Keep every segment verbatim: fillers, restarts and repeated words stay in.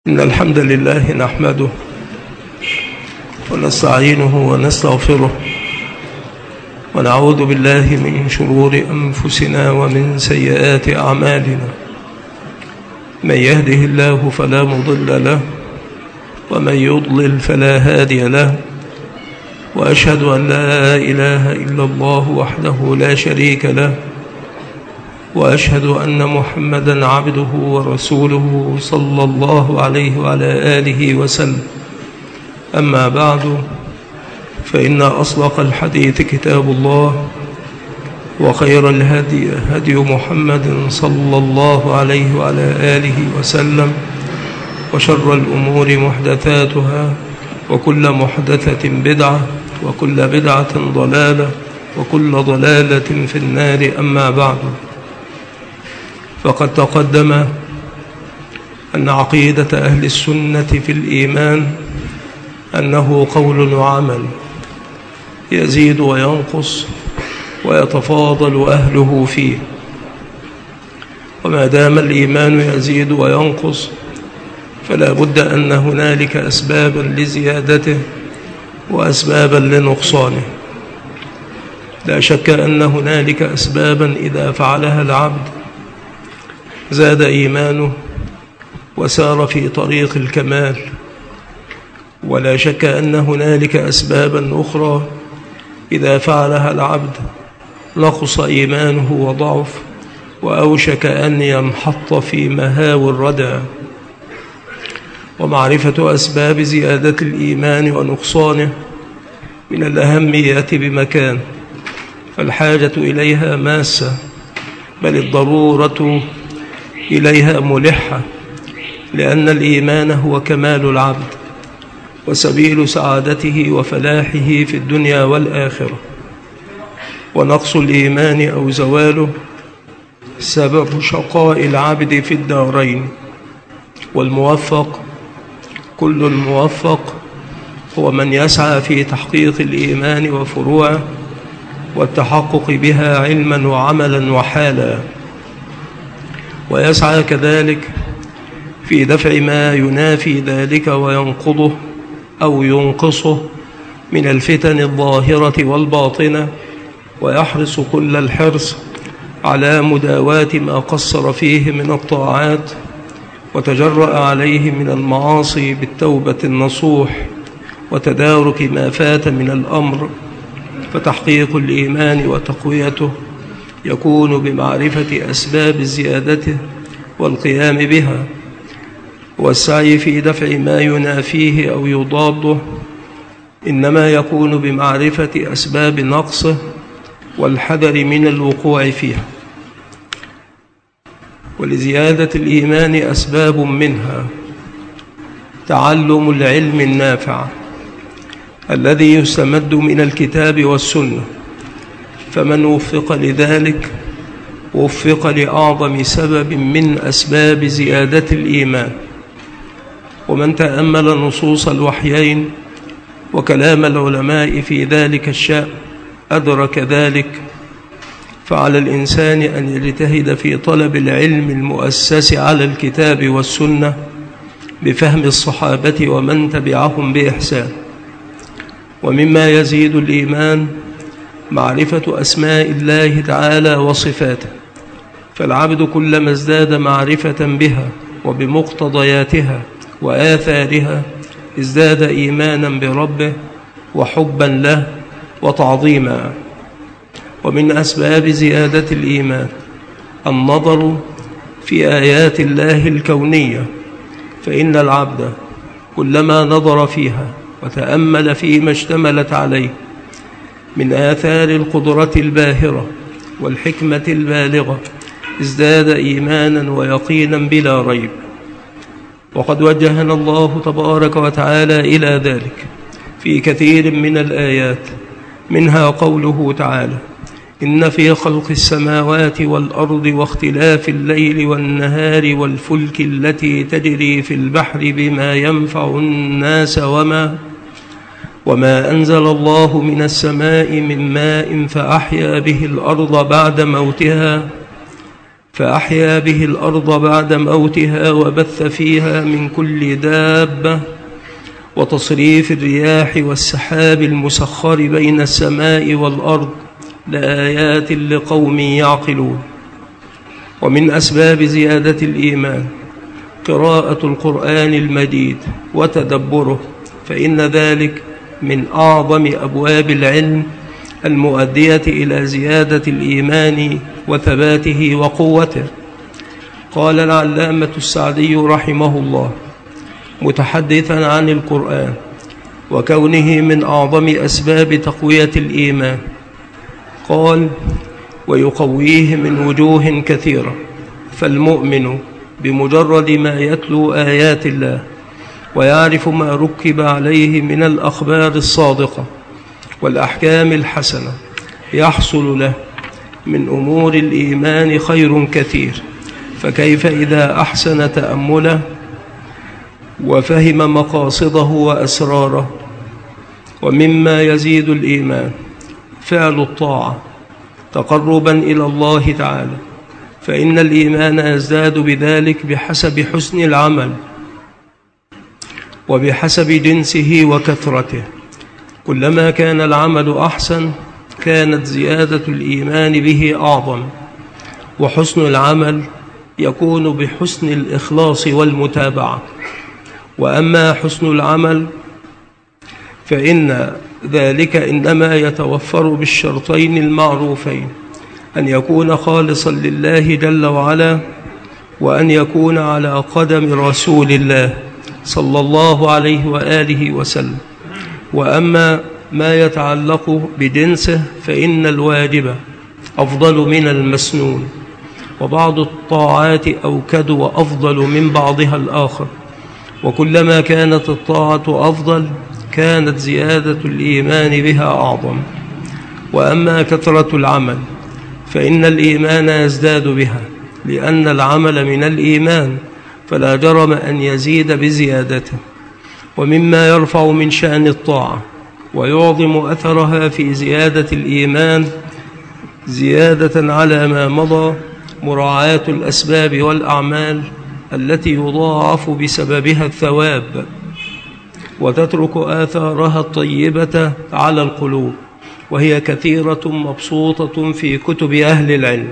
إن الحمد لله نحمده ونستعينه ونستغفره ونعوذ بالله من شرور أنفسنا ومن سيئات أعمالنا. من يهده الله فلا مضل له ومن يضلل فلا هادي له، وأشهد أن لا إله إلا الله وحده لا شريك له، وأشهد أن محمدًا عبده ورسوله صلى الله عليه وعلى آله وسلم. أما بعد، فإن أصدق الحديث كتاب الله، وخير الهدي هدي محمد صلى الله عليه وعلى آله وسلم، وشر الأمور محدثاتها، وكل محدثة بدعة، وكل بدعة ضلالة، وكل ضلالة في النار. أما بعد، فقد تقدم أن عقيدة أهل السنة في الإيمان أنه قول وعمل يزيد وينقص ويتفاضل أهله فيه، وما دام الإيمان يزيد وينقص فلا بد أن هنالك أسبابا لزيادته وأسبابا لنقصانه. لا شك أن هنالك أسبابا إذا فعلها العبد زاد إيمانه وسار في طريق الكمال، ولا شك أن هنالك أسبابا أخرى إذا فعلها العبد نقص إيمانه وضعف وأوشك أن ينحط في مهاوي الردى. ومعرفة أسباب زيادة الإيمان ونقصانه من الأهمية بمكان، فالحاجة إليها ماسة، بل الضرورة إليها ملحة، لأن الإيمان هو كمال العبد وسبيل سعادته وفلاحه في الدنيا والآخرة. ونقص الإيمان أو زواله سبب شقاء العبد في الدارين. والموفق، كل الموفق هو من يسعى في تحقيق الإيمان وفروعه والتحقق بها علما وعملا وحالا، ويسعى كذلك في دفع ما ينافي ذلك وينقضه أو ينقصه من الفتن الظاهرة والباطنة، ويحرص كل الحرص على مداواة ما قصر فيه من الطاعات وتجرأ عليه من المعاصي بالتوبة النصوح وتدارك ما فات من الأمر. فتحقيق الإيمان وتقويته يكون بمعرفة أسباب زيادته والقيام بها، والسعي في دفع ما ينافيه أو يضاده إنما يكون بمعرفة أسباب نقصه والحذر من الوقوع فيها. ولزيادة الإيمان أسباب، منها تعلم العلم النافع الذي يستمد من الكتاب والسنة، فمن وفق لذلك وفق لأعظم سبب من أسباب زيادة الإيمان. ومن تأمل نصوص الوحيين وكلام العلماء في ذلك الشأن أدرك ذلك. فعلى الإنسان أن يجتهد في طلب العلم المؤسس على الكتاب والسنة بفهم الصحابة ومن تبعهم بإحسان. ومما يزيد الإيمان معرفة أسماء الله تعالى وصفاته، فالعبد كلما ازداد معرفة بها وبمقتضياتها وآثارها ازداد إيمانا بربه وحبا له وتعظيما. ومن أسباب زيادة الإيمان النظر في آيات الله الكونية، فإن العبد كلما نظر فيها وتأمل فيما اشتملت عليه من آثار القدرة الباهرة والحكمة البالغة ازداد إيمانا ويقينا بلا ريب. وقد وجهنا الله تبارك وتعالى إلى ذلك في كثير من الآيات، منها قوله تعالى: إن في خلق السماوات والأرض واختلاف الليل والنهار والفلك التي تجري في البحر بما ينفع الناس وما وما أنزل الله من السماء من ماء فأحيا به الأرض بعد موتها فأحيا به الأرض بعد موتها وبث فيها من كل دابة وتصريف الرياح والسحاب المسخر بين السماء والأرض لآيات لقوم يعقلون. ومن أسباب زيادة الإيمان قراءة القرآن المجيد وتدبره، فإن ذلك من أعظم أبواب العلم المؤدية إلى زيادة الإيمان وثباته وقوته. قال العلامة السعدي رحمه الله متحدثا عن القرآن وكونه من أعظم أسباب تقوية الإيمان، قال: ويقويه من وجوه كثيرة، فالمؤمن بمجرد ما يتلو آيات الله ويعرف ما ركب عليه من الأخبار الصادقة والأحكام الحسنة يحصل له من أمور الإيمان خير كثير، فكيف إذا أحسن تأمله وفهم مقاصده وأسراره. ومما يزيد الإيمان فعل الطاعة تقربا إلى الله تعالى، فإن الإيمان يزداد بذلك بحسب حسن العمل وبحسب جنسه وكثرته. كلما كان العمل أحسن كانت زيادة الإيمان به أعظم، وحسن العمل يكون بحسن الإخلاص والمتابعة. وأما حسن العمل فإن ذلك إنما يتوفر بالشرطين المعروفين: أن يكون خالصا لله جل وعلا، وأن يكون على قدم رسول الله صلى الله عليه وآله وسلم. وأما ما يتعلق بجنسه فإن الواجب أفضل من المسنون، وبعض الطاعات أوكد وأفضل من بعضها الآخر، وكلما كانت الطاعة أفضل كانت زيادة الإيمان بها أعظم. وأما كثرة العمل فإن الإيمان يزداد بها، لأن العمل من الإيمان، فلا جرم أن يزيد بزيادته. ومما يرفع من شأن الطاعة ويعظم أثرها في زيادة الإيمان زيادة على ما مضى مراعاة الأسباب والأعمال التي يضاعف بسببها الثواب وتترك آثارها الطيبة على القلوب، وهي كثيرة مبسوطة في كتب أهل العلم.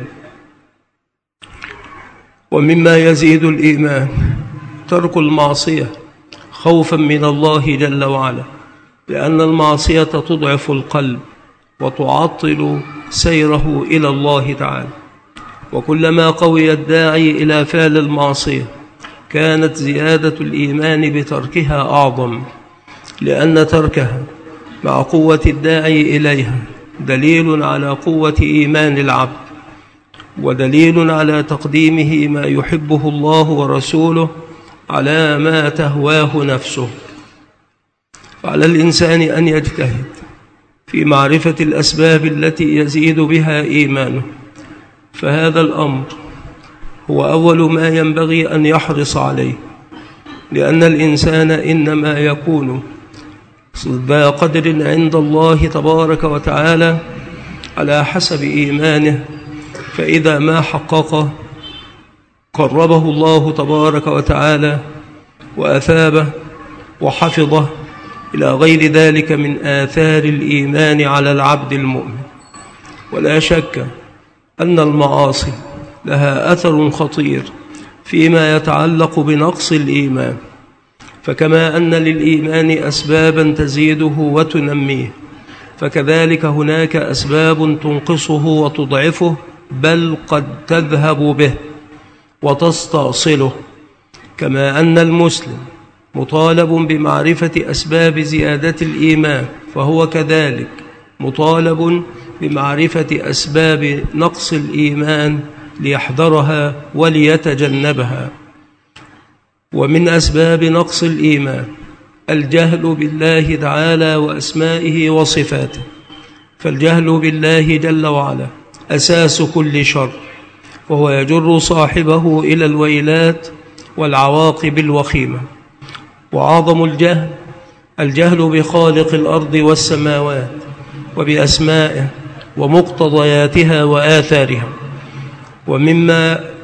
ومما يزيد الإيمان ترك المعصية خوفا من الله جل وعلا، لأن المعصية تضعف القلب وتعطل سيره إلى الله تعالى. وكلما قوي الداعي إلى فعل المعصية كانت زيادة الإيمان بتركها أعظم، لأن تركها مع قوة الداعي إليها دليل على قوة إيمان العبد، ودليل على تقديمه ما يحبه الله ورسوله على ما تهواه نفسه. وعلى الإنسان أن يجتهد في معرفة الأسباب التي يزيد بها إيمانه، فهذا الأمر هو أول ما ينبغي أن يحرص عليه، لأن الإنسان إنما يكون ذا قدر عند الله تبارك وتعالى على حسب إيمانه، فإذا ما حقق قربه الله تبارك وتعالى وأثابه وحفظه إلى غير ذلك من آثار الإيمان على العبد المؤمن. ولا شك أن المعاصي لها أثر خطير فيما يتعلق بنقص الإيمان، فكما أن للإيمان أسبابا تزيده وتنميه، فكذلك هناك أسباب تنقصه وتضعفه، بل قد تذهب به وتستأصله. كما أن المسلم مطالب بمعرفة أسباب زيادة الإيمان، فهو كذلك مطالب بمعرفة أسباب نقص الإيمان ليحذرها وليتجنبها. ومن أسباب نقص الإيمان الجهل بالله تعالى وأسمائه وصفاته، فالجهل بالله جل وعلا أساس كل شر، وهو يجر صاحبه إلى الويلات والعواقب الوخيمة. وأعظم الجهل الجهل بخالق الأرض والسماوات وبأسمائه ومقتضياتها وآثارها. ومما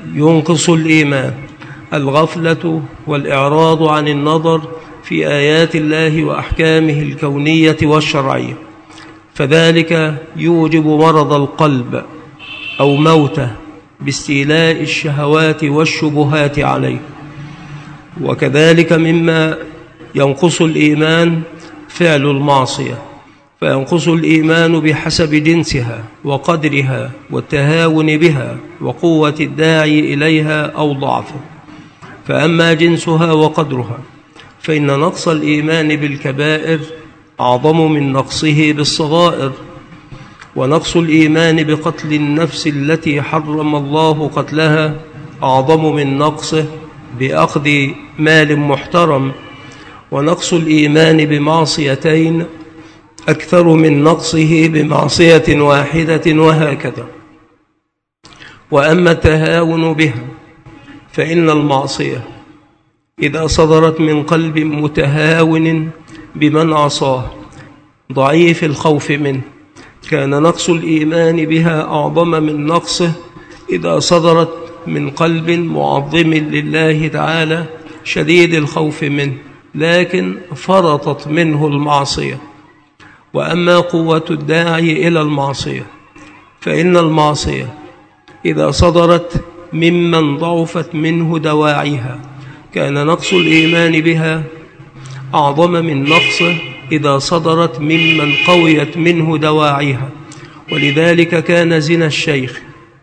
ينقص الإيمان: الغفلة والإعراض عن النظر في آيات الله وأحكامه الكونية والشرعية، فذلك يوجب مرض القلب أو موته باستيلاء الشهوات والشبهات عليه. وكذلك مما ينقص الإيمان فعل المعصية، فينقص الإيمان بحسب جنسها وقدرها والتهاون بها وقوة الداعي إليها أو ضعفه. فأما جنسها وقدرها فإن نقص الإيمان بالكبائر أعظم من نقصه بالصغائر، ونقص الإيمان بقتل النفس التي حرم الله قتلها أعظم من نقصه بأخذ مال محترم، ونقص الإيمان بمعصيتين أكثر من نقصه بمعصية واحدة، وهكذا. وأما التهاون بها فإن المعصية إذا صدرت من قلب متهاون بمن عصاه ضعيف الخوف منه كان نقص الإيمان بها أعظم من نقصه إذا صدرت من قلب معظم لله تعالى شديد الخوف منه لكن فرطت منه المعصية. وأما قوة الداعي إلى المعصية فإن المعصية إذا صدرت ممن ضعفت منه دواعيها كان نقص الإيمان بها أعظم من نقصه إذا صدرت ممن قويت منه دواعيها. ولذلك كان زنا الشيخ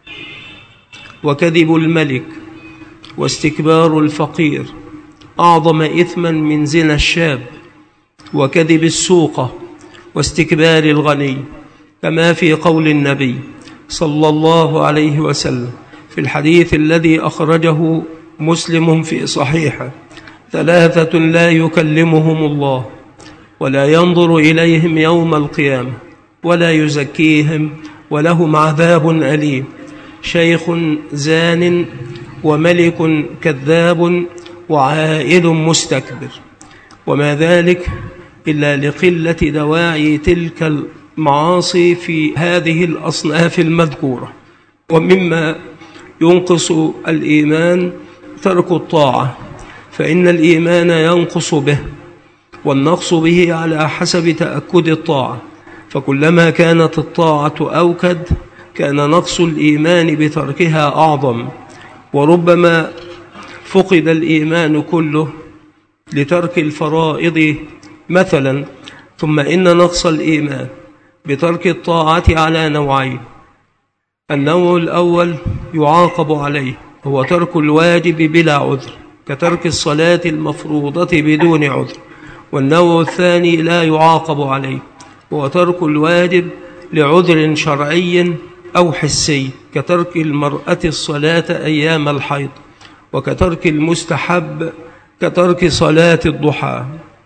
وكذب الملك واستكبار الفقير أعظم إثما من زنا الشاب وكذب السوقة واستكبار الغني، كما في قول النبي صلى الله عليه وسلم في الحديث الذي أخرجه مسلم في صحيحه: ثلاثة لا يكلمهم الله ولا ينظر إليهم يوم القيامة ولا يزكيهم ولهم عذاب أليم: شيخ زان وملك كذاب وعائد مستكبر. وما ذلك إلا لقلة دواعي تلك المعاصي في هذه الأصناف المذكورة. ومما ينقص الإيمان ترك الطاعة، فإن الإيمان ينقص به، والنقص به على حسب تأكد الطاعة، فكلما كانت الطاعة أوكد كان نقص الإيمان بتركها أعظم. وربما فقد الإيمان كله لترك الفرائض مثلا. ثم إن نقص الإيمان بترك الطاعة على نوعين: النوع الأول يعاقب عليه هو ترك الواجب بلا عذر كترك الصلاة المفروضة بدون عذر، والنوع الثاني لا يعاقب عليه هو ترك الواجب لعذر شرعي أو حسي كترك المرأة الصلاة أيام الحيض، وكترك المستحب كترك صلاة الضحى.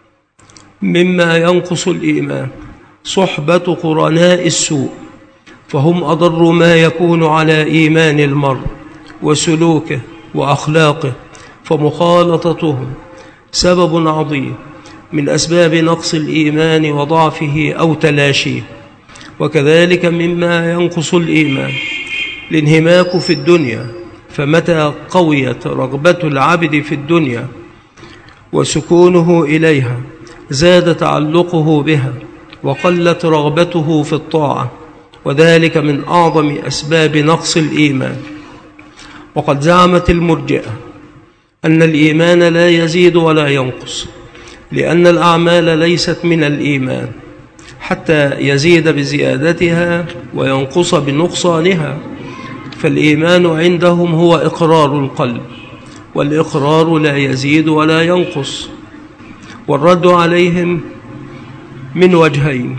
مما ينقص الإيمان صحبة قرناء السوء، فهم أضر ما يكون على إيمان المرء وسلوكه وأخلاقه، فمخالطتهم سبب عظيم من أسباب نقص الإيمان وضعفه أو تلاشيه. وكذلك مما ينقص الإيمان الانهماك في الدنيا، فمتى قويت رغبة العبد في الدنيا وسكونه إليها زاد تعلقه بها وقلت رغبته في الطاعة، وذلك من أعظم أسباب نقص الإيمان. وقد زعمت المرجئة أن الإيمان لا يزيد ولا ينقص، لأن الأعمال ليست من الإيمان حتى يزيد بزيادتها وينقص بنقصانها، فالإيمان عندهم هو إقرار القلب، والإقرار لا يزيد ولا ينقص. والرد عليهم من وجهين: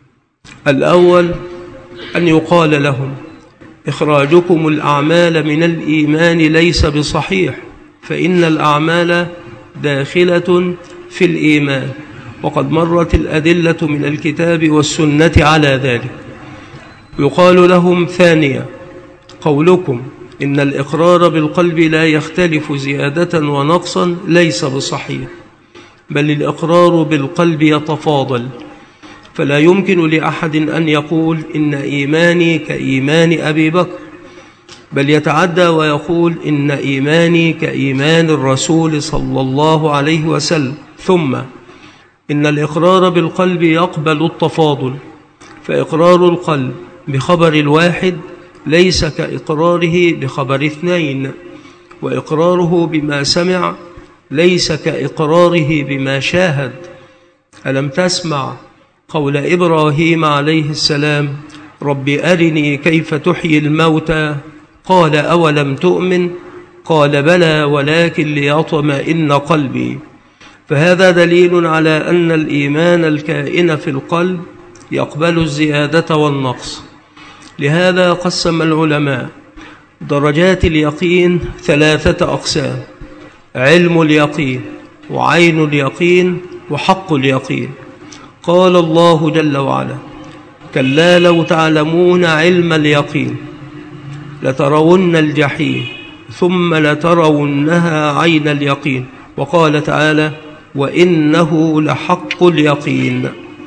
الأول أن يقال لهم إخراجكم الأعمال من الإيمان ليس بصحيح، فإن الأعمال داخلة في الإيمان، وقد مرت الأدلة من الكتاب والسنة على ذلك. يقال لهم ثانيا: قولكم إن الإقرار بالقلب لا يختلف زيادة ونقصا ليس بصحيح، بل الإقرار بالقلب يتفاضل، فلا يمكن لأحد أن يقول إن إيماني كإيمان أبي بكر بل يتعدى ويقول إن إيماني كإيمان الرسول صلى الله عليه وسلم. ثم إن الإقرار بالقلب يقبل التفاضل، فإقرار القلب بخبر الواحد ليس كإقراره بخبر اثنين، وإقراره بما سمع ليس كإقراره بما شاهد. ألم تسمع قول إبراهيم عليه السلام: رب أرني كيف تحيي الموتى؟ قال أولم تؤمن؟ قال بلى ولكن ليطمئن قلبي. فهذا دليل على أن الإيمان الكائن في القلب يقبل الزيادة والنقص. لهذا قسم العلماء درجات اليقين ثلاثة أقسام: علم اليقين، وعين اليقين، وحق اليقين. قال الله جل وعلا: كلا لو تعلمون علم اليقين لترون الجحيم ثم لترونها عين اليقين. وقال تعالى: وإنه لحق اليقين.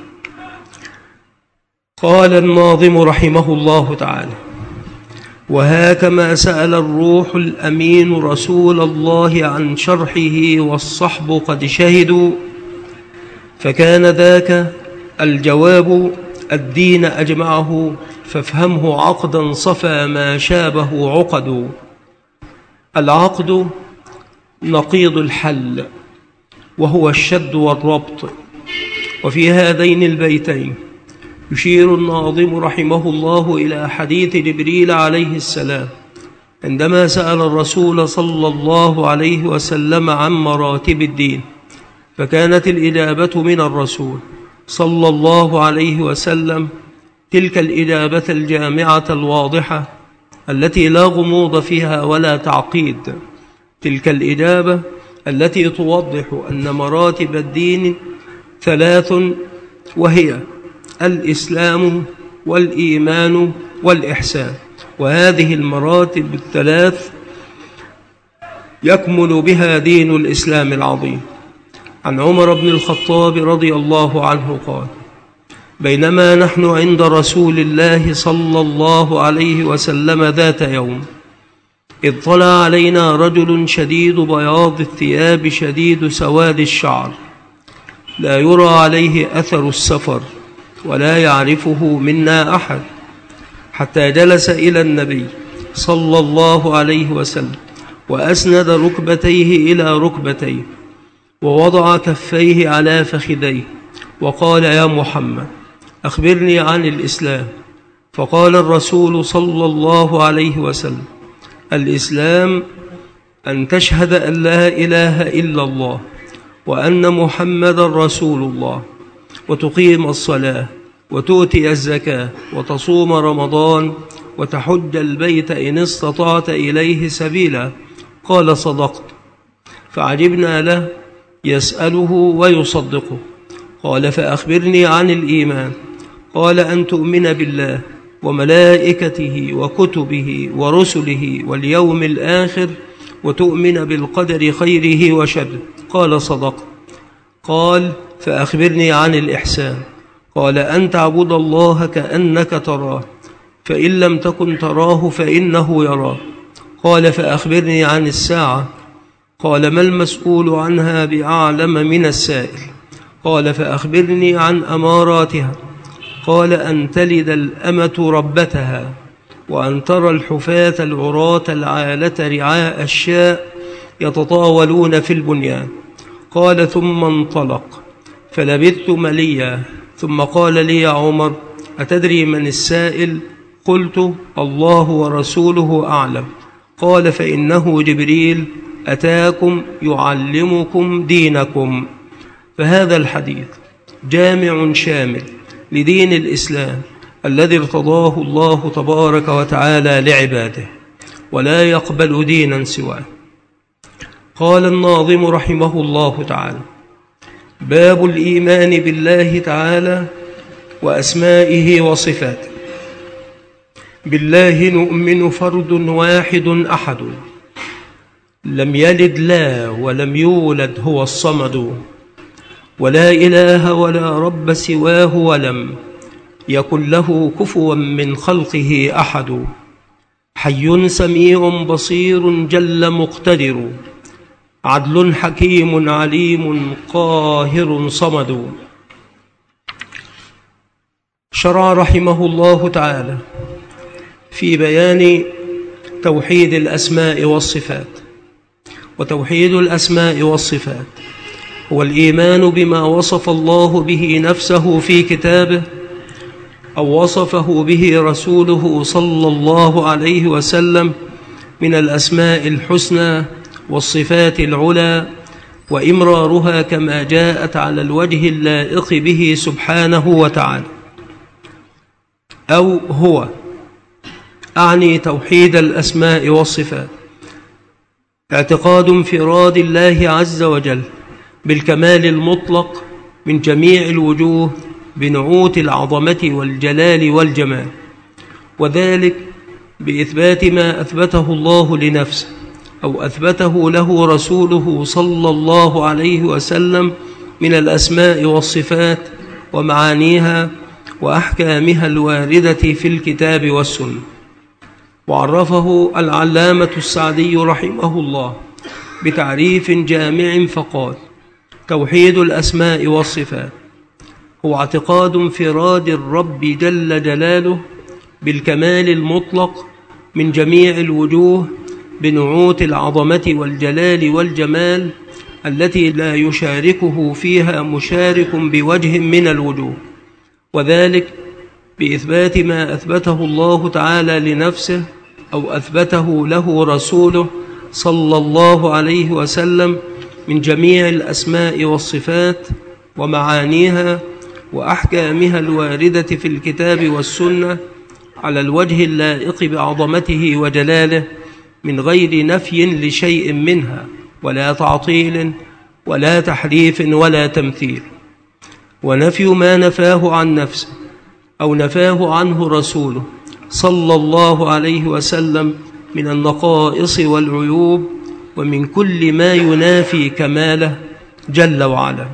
قال الناظم رحمه الله تعالى: وهكما سأل الروح الأمين رسول الله عن شرحه والصحب قد شهدوا، فكان ذاك الجواب الدين أجمعه، فافهمه عقدا صفى ما شابه عقد. العقد نقيض الحل، وهو الشد والربط. وفي هذين البيتين يشير الناظم رحمه الله إلى حديث جبريل عليه السلام عندما سأل الرسول صلى الله عليه وسلم عن مراتب الدين، فكانت الإجابة من الرسول صلى الله عليه وسلم تلك الإجابة الجامعة الواضحة التي لا غموض فيها ولا تعقيد، تلك الإجابة التي توضح أن مراتب الدين ثلاث، وهي الإسلام والإيمان والإحسان. وهذه المراتب الثلاث يكمل بها دين الإسلام العظيم. عن عمر بن الخطاب رضي الله عنه قال: بينما نحن عند رسول الله صلى الله عليه وسلم ذات يوم، إذ طلع علينا رجل شديد بياض الثياب شديد سواد الشعر، لا يرى عليه أثر السفر ولا يعرفه منا أحد، حتى جلس إلى النبي صلى الله عليه وسلم وأسند ركبتيه إلى ركبتيه ووضع كفيه على فخذيه وقال: يا محمد أخبرني عن الإسلام. فقال الرسول صلى الله عليه وسلم: الإسلام أن تشهد أن لا إله إلا الله وأن محمد رسول الله، وتقيم الصلاة، وتؤتي الزكاة، وتصوم رمضان، وتحج البيت إن استطعت إليه سبيلا. قال: صدقت. فعجبنا له يسأله ويصدقه. قال: فأخبرني عن الإيمان. قال: أن تؤمن بالله وملائكته وكتبه ورسله واليوم الآخر، وتؤمن بالقدر خيره وشره. قال: صدقت. قال: فأخبرني عن الإحسان. قال: أن تعبد الله كأنك تراه، فإن لم تكن تراه فإنه يراك. قال: فأخبرني عن الساعة. قال: ما المسؤول عنها بأعلم من السائل. قال: فأخبرني عن أماراتها. قال: أن تلد الأمة ربتها، وأن ترى الحفاة العراة العالة رعاء الشاء يتطاولون في البنيان. قال: ثم انطلق فلبثت مليا، ثم قال لي: يا عمر أتدري من السائل؟ قلت: الله ورسوله أعلم. قال: فإنه جبريل أتاكم يعلمكم دينكم. فهذا الحديث جامع شامل لدين الإسلام الذي ارتضاه الله تبارك وتعالى لعباده، ولا يقبل دينا سواه. قال الناظم رحمه الله تعالى: باب الإيمان بالله تعالى وأسمائه وصفاته. بالله نؤمن فرد واحد أحد، لم يلد لا ولم يولد هو الصمد، ولا إله ولا رب سواه ولم يكن له كفوا من خلقه أحد. حي سميع بصير جل مقتدر، عدل حكيم عليم قاهر صمد. شرع رحمه الله تعالى في بيان توحيد الأسماء والصفات. وتوحيد الأسماء والصفات هو الإيمان بما وصف الله به نفسه في كتابه أو وصفه به رسوله صلى الله عليه وسلم من الأسماء الحسنى والصفات العلى، وإمرارها كما جاءت على الوجه اللائق به سبحانه وتعالى. أو هو أعني توحيد الأسماء والصفات اعتقاد انفراد الله عز وجل بالكمال المطلق من جميع الوجوه بنعوت العظمة والجلال والجمال، وذلك بإثبات ما أثبته الله لنفسه أو أثبته له رسوله صلى الله عليه وسلم من الأسماء والصفات ومعانيها وأحكامها الواردة في الكتاب والسنة. وعرفه العلامة السعدي رحمه الله بتعريف جامع فقال: توحيد الأسماء والصفات هو اعتقاد انفراد الرب جل جلاله بالكمال المطلق من جميع الوجوه بنعوت العظمة والجلال والجمال التي لا يشاركه فيها مشارك بوجه من الوجوه، وذلك بإثبات ما أثبته الله تعالى لنفسه أو أثبته له رسوله صلى الله عليه وسلم من جميع الأسماء والصفات ومعانيها وأحكامها الواردة في الكتاب والسنة على الوجه اللائق بعظمته وجلاله من غير نفي لشيء منها ولا تعطيل ولا تحريف ولا تمثيل. ونفي ما نفاه عن نفسه أو نفاه عنه رسوله صلى الله عليه وسلم من النقائص والعيوب ومن كل ما ينافي كماله جل وعلا.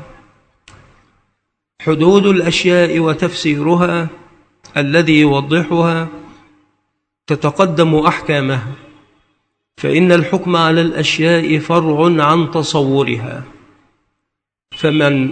حدود الأشياء وتفسيرها الذي يوضحها تتقدم أحكامها، فإن الحكم على الأشياء فرع عن تصورها، فمن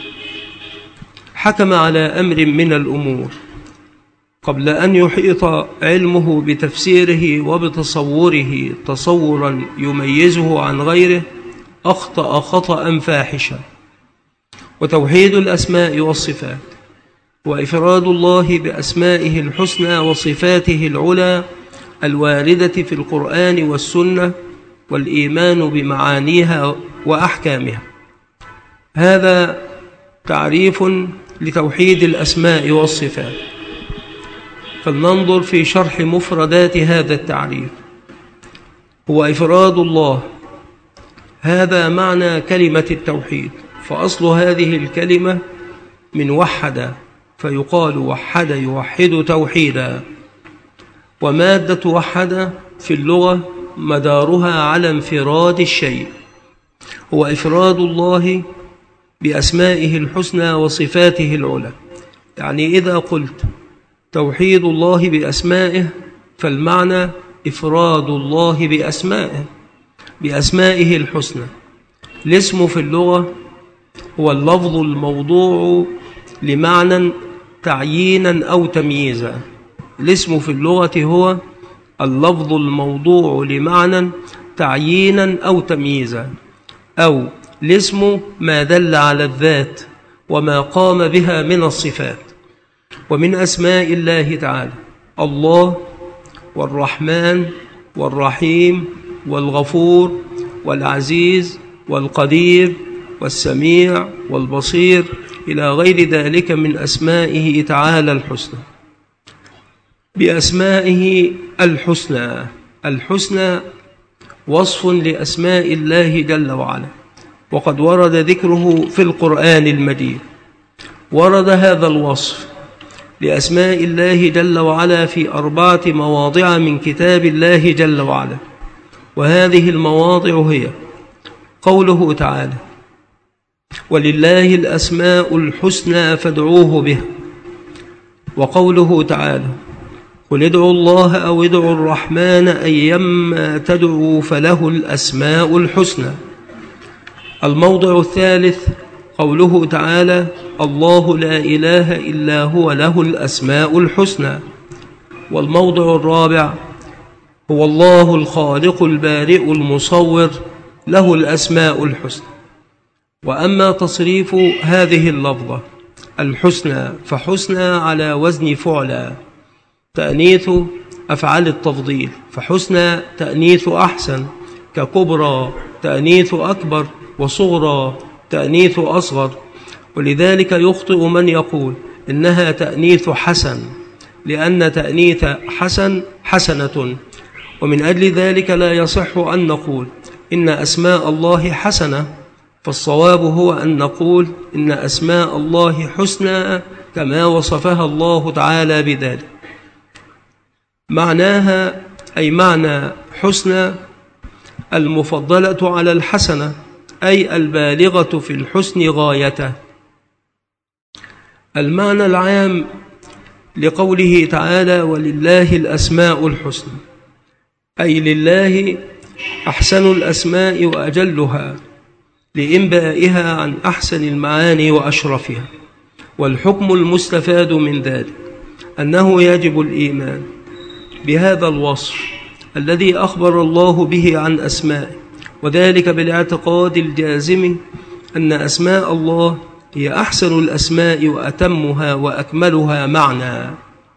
حكم على أمر من الأمور قبل أن يحيط علمه بتفسيره وبتصوره تصورا يميزه عن غيره أخطأ خطأ فاحشا. وتوحيد الأسماء والصفات وإفراد الله بأسمائه الحسنى وصفاته العلى الواردة في القرآن والسنة والإيمان بمعانيها وأحكامها. هذا تعريف لتوحيد الأسماء والصفات. فلننظر في شرح مفردات هذا التعريف. هو إفراد الله، هذا معنى كلمة التوحيد، فأصل هذه الكلمة من وحد، فيقال وحد يوحد توحيدا. ومادة وحد في اللغة مدارها على انفراد الشيء. هو إفراد الله بأسمائه الحسنى وصفاته العلى. يعني إذا قلت توحيد الله بأسمائه فالمعنى إفراد الله بأسمائه بأسمائه الحسنى. الاسم في اللغة هو اللفظ الموضوع لمعنى تعيينا أو تمييزا. الاسم في اللغة هو اللفظ الموضوع لمعنى تعيينا أو تمييزا، أو الاسم ما دل على الذات وما قام بها من الصفات. ومن أسماء الله تعالى الله والرحمن والرحيم والغفور والعزيز والقدير والسميع والبصير إلى غير ذلك من أسمائه تعالى الحسنى. بأسمائه الحسنى، الحسنى وصف لأسماء الله جل وعلا، وقد ورد ذكره في القرآن المجيد. ورد هذا الوصف لأسماء الله جل وعلا في أربعة مواضع من كتاب الله جل وعلا، وهذه المواضع هي قوله تعالى: ولله الأسماء الحسنى فادعوه به. وقوله تعالى: قل ادعوا الله أو ادعوا الرحمن أيما تدعوا فله الأسماء الحسنى. الموضع الثالث قوله تعالى: الله لا إله إلا هو له الأسماء الحسنى. والموضع الرابع: هو الله الخالق البارئ المصور له الأسماء الحسنى. وأما تصريف هذه اللفظة الحسنى فحسنى على وزن فعلى، تأنيث أفعال التفضيل، فحسنى تأنيث أحسن، ككبرى تأنيث أكبر، وصغرى تأنيث أصغر. ولذلك يخطئ من يقول إنها تأنيث حسن، لأن تأنيث حسن حسنة، ومن أجل ذلك لا يصح أن نقول إن أسماء الله حسنة، فالصواب هو أن نقول إن أسماء الله حسنى كما وصفها الله تعالى بذلك. معناها أي معنى حسنى المفضلة على الحسنة، أي البالغة في الحسن غايته. المعنى العام لقوله تعالى: ولله الأسماء الحسنى، أي لله أحسن الأسماء وأجلها، لإنبائها عن أحسن المعاني وأشرفها. والحكم المستفاد من ذلك أنه يجب الإيمان بهذا الوصف الذي أخبر الله به عن أسمائه، وذلك بالاعتقاد الجازم أن أسماء الله هي أحسن الأسماء وأتمها وأكملها معنى.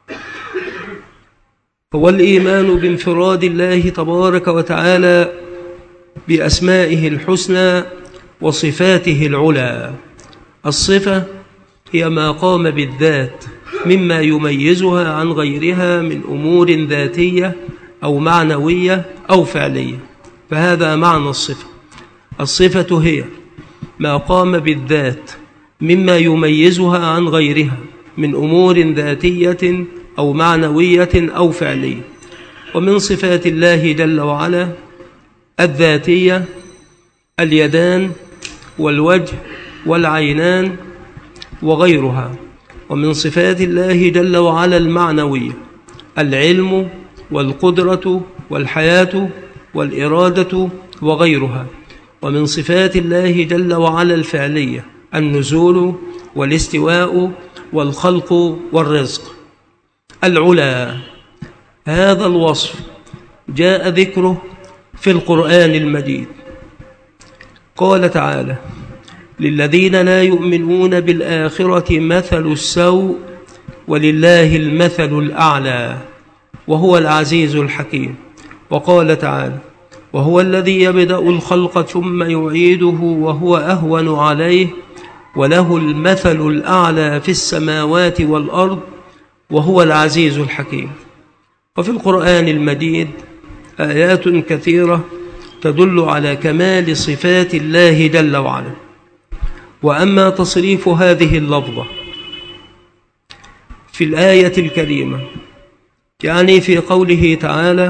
هو الإيمان بانفراد الله تبارك وتعالى بأسمائه الحسنى وصفاته العلى. الصفة هي ما قام بالذات مما يميزها عن غيرها من أمور ذاتية أو معنوية أو فعلية، فهذا معنى الصفة. الصفة هي ما قام بالذات مما يميزها عن غيرها من أمور ذاتية أو معنوية أو فعلية. ومن صفات الله جل وعلا الذاتية اليدان والوجه والعينان وغيرها. ومن صفات الله جل وعلا المعنوية العلم والقدرة والحياة والإرادة وغيرها. ومن صفات الله جل وعلا الفعلية النزول والاستواء والخلق والرزق. العلا، هذا الوصف جاء ذكره في القرآن المجيد. قال تعالى: للذين لا يؤمنون بالآخرة مثل السوء ولله المثل الأعلى وهو العزيز الحكيم. وقال تعالى: وهو الذي يبدأ الخلق ثم يعيده وهو أهون عليه وله المثل الأعلى في السماوات والأرض وهو العزيز الحكيم. وفي القرآن المجيد آيات كثيرة تدل على كمال صفات الله جل وعلا. وأما تصريف هذه اللفظة في الآية الكريمة، يعني في قوله تعالى: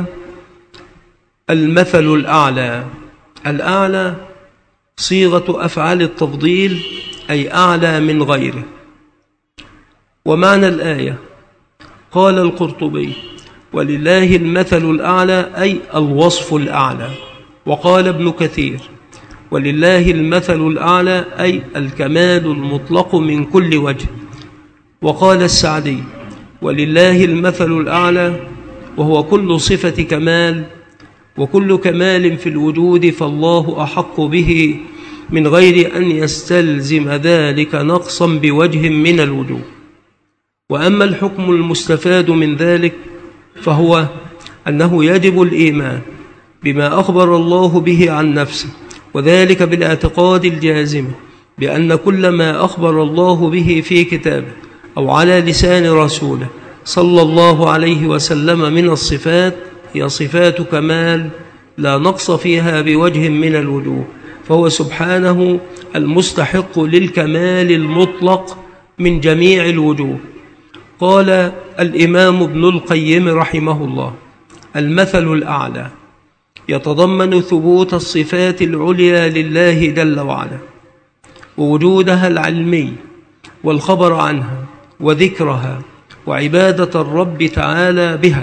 المثل الأعلى، الأعلى صيغة أفعال التفضيل، أي أعلى من غيره. ومعنى الآية قال القرطبي: ولله المثل الأعلى أي الوصف الأعلى. وقال ابن كثير: ولله المثل الأعلى أي الكمال المطلق من كل وجه. وقال السعدي: ولله المثل الأعلى وهو كل صفة كمال، وكل كمال في الوجود فالله أحق به من غير أن يستلزم ذلك نقصا بوجه من الوجوه. وأما الحكم المستفاد من ذلك فهو أنه يجب الإيمان بما أخبر الله به عن نفسه، وذلك بالاعتقاد الجازم بأن كل ما أخبر الله به في كتابه أو على لسان رسوله صلى الله عليه وسلم من الصفات هي صفات كمال لا نقص فيها بوجه من الوجوه، فهو سبحانه المستحق للكمال المطلق من جميع الوجوه. قال الإمام ابن القيم رحمه الله: المثل الأعلى يتضمن ثبوت الصفات العليا لله جل وعلا، ووجودها العلمي والخبر عنها وذكرها وعبادة الرب تعالى بها.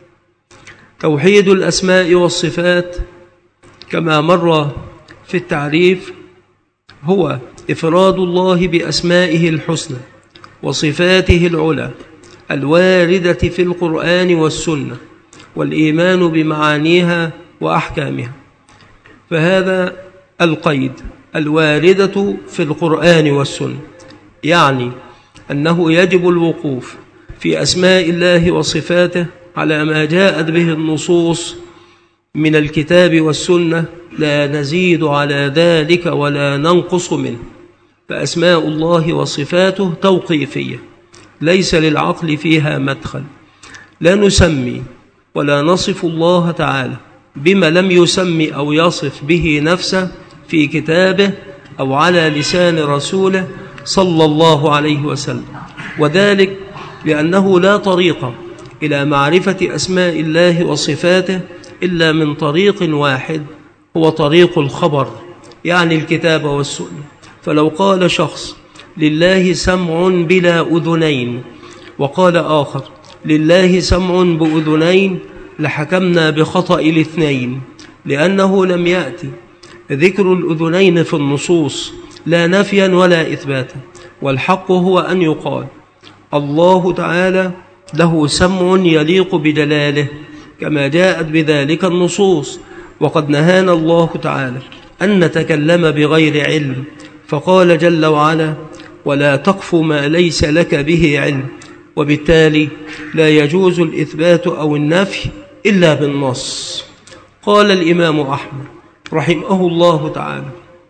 توحيد الأسماء والصفات كما مر في التعريف هو إفراد الله بأسمائه الحسنى وصفاته العلى الواردة في القرآن والسنة، والإيمان بمعانيها وأحكامها. فهذا القيد الواردة في القرآن والسنة يعني أنه يجب الوقوف في أسماء الله وصفاته على ما جاءت به النصوص من الكتاب والسنة، لا نزيد على ذلك ولا ننقص منه. فأسماء الله وصفاته توقيفية ليس للعقل فيها مدخل. لا نسمي ولا نصف الله تعالى بما لم يسمي أو يصف به نفسه في كتابه أو على لسان رسوله صلى الله عليه وسلم، وذلك لأنه لا طريق إلى معرفة أسماء الله وصفاته إلا من طريق واحد، هو طريق الخبر يعني الكتاب والسنة. فلو قال شخص لله سمع بلا أذنين وقال آخر لله سمع بأذنين لحكمنا بخطأ الاثنين، لأنه لم يأتي ذكر الأذنين في النصوص لا نفيا ولا إثباتا. والحق هو أن يقال الله تعالى له سمع يليق بجلاله كما جاءت بذلك النصوص، وقد نهانا الله تعالى أن نتكلم بغير علم، فقال جل وعلا ولا تقف ما ليس لك به علم. وبالتالي لا يجوز الإثبات أو النفي إلا بالنص. قال الإمام أحمد رحمه الله تعالى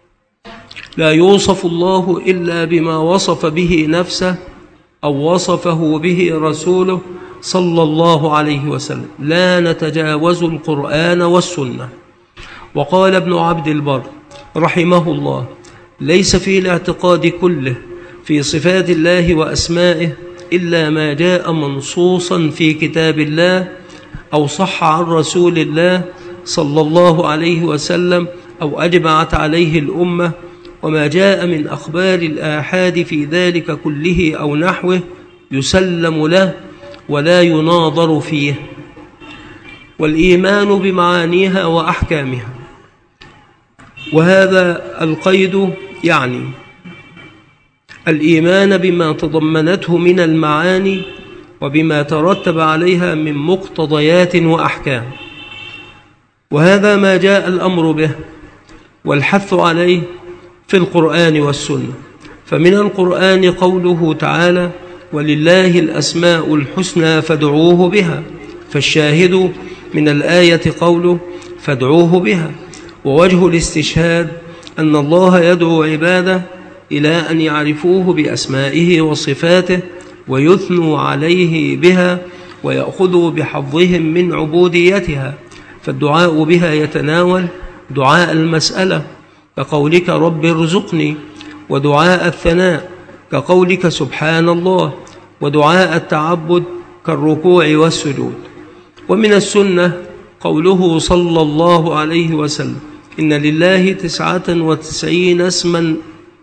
لا يوصف الله إلا بما وصف به نفسه أو وصفه به رسوله صلى الله عليه وسلم، لا نتجاوز القرآن والسنة. وقال ابن عبد البر رحمه الله ليس في الاعتقاد كله في صفات الله وأسمائه إلا ما جاء منصوصا في كتاب الله أو صح عن رسول الله صلى الله عليه وسلم أو أجمعت عليه الأمة، وما جاء من أخبار الآحاد في ذلك كله أو نحوه يسلم له ولا يناظر فيه. والإيمان بمعانيها وأحكامها، وهذا القيد يعني الإيمان بما تضمنته من المعاني وبما ترتب عليها من مقتضيات وأحكام، وهذا ما جاء الأمر به والحث عليه في القرآن والسنة. فمن القرآن قوله تعالى ولله الأسماء الحسنى فادعوه بها، فالشاهد من الآية قوله فادعوه بها. ووجه الاستشهاد أن الله يدعو عباده إلى أن يعرفوه بأسمائه وصفاته ويثنوا عليه بها ويأخذوا بحظهم من عبوديتها. فالدعاء بها يتناول دعاء المسألة كقولك رب ارزقني، ودعاء الثناء كقولك سبحان الله، ودعاء التعبد كالركوع والسجود. ومن السنة قوله صلى الله عليه وسلم إن لله تسعة وتسعين اسما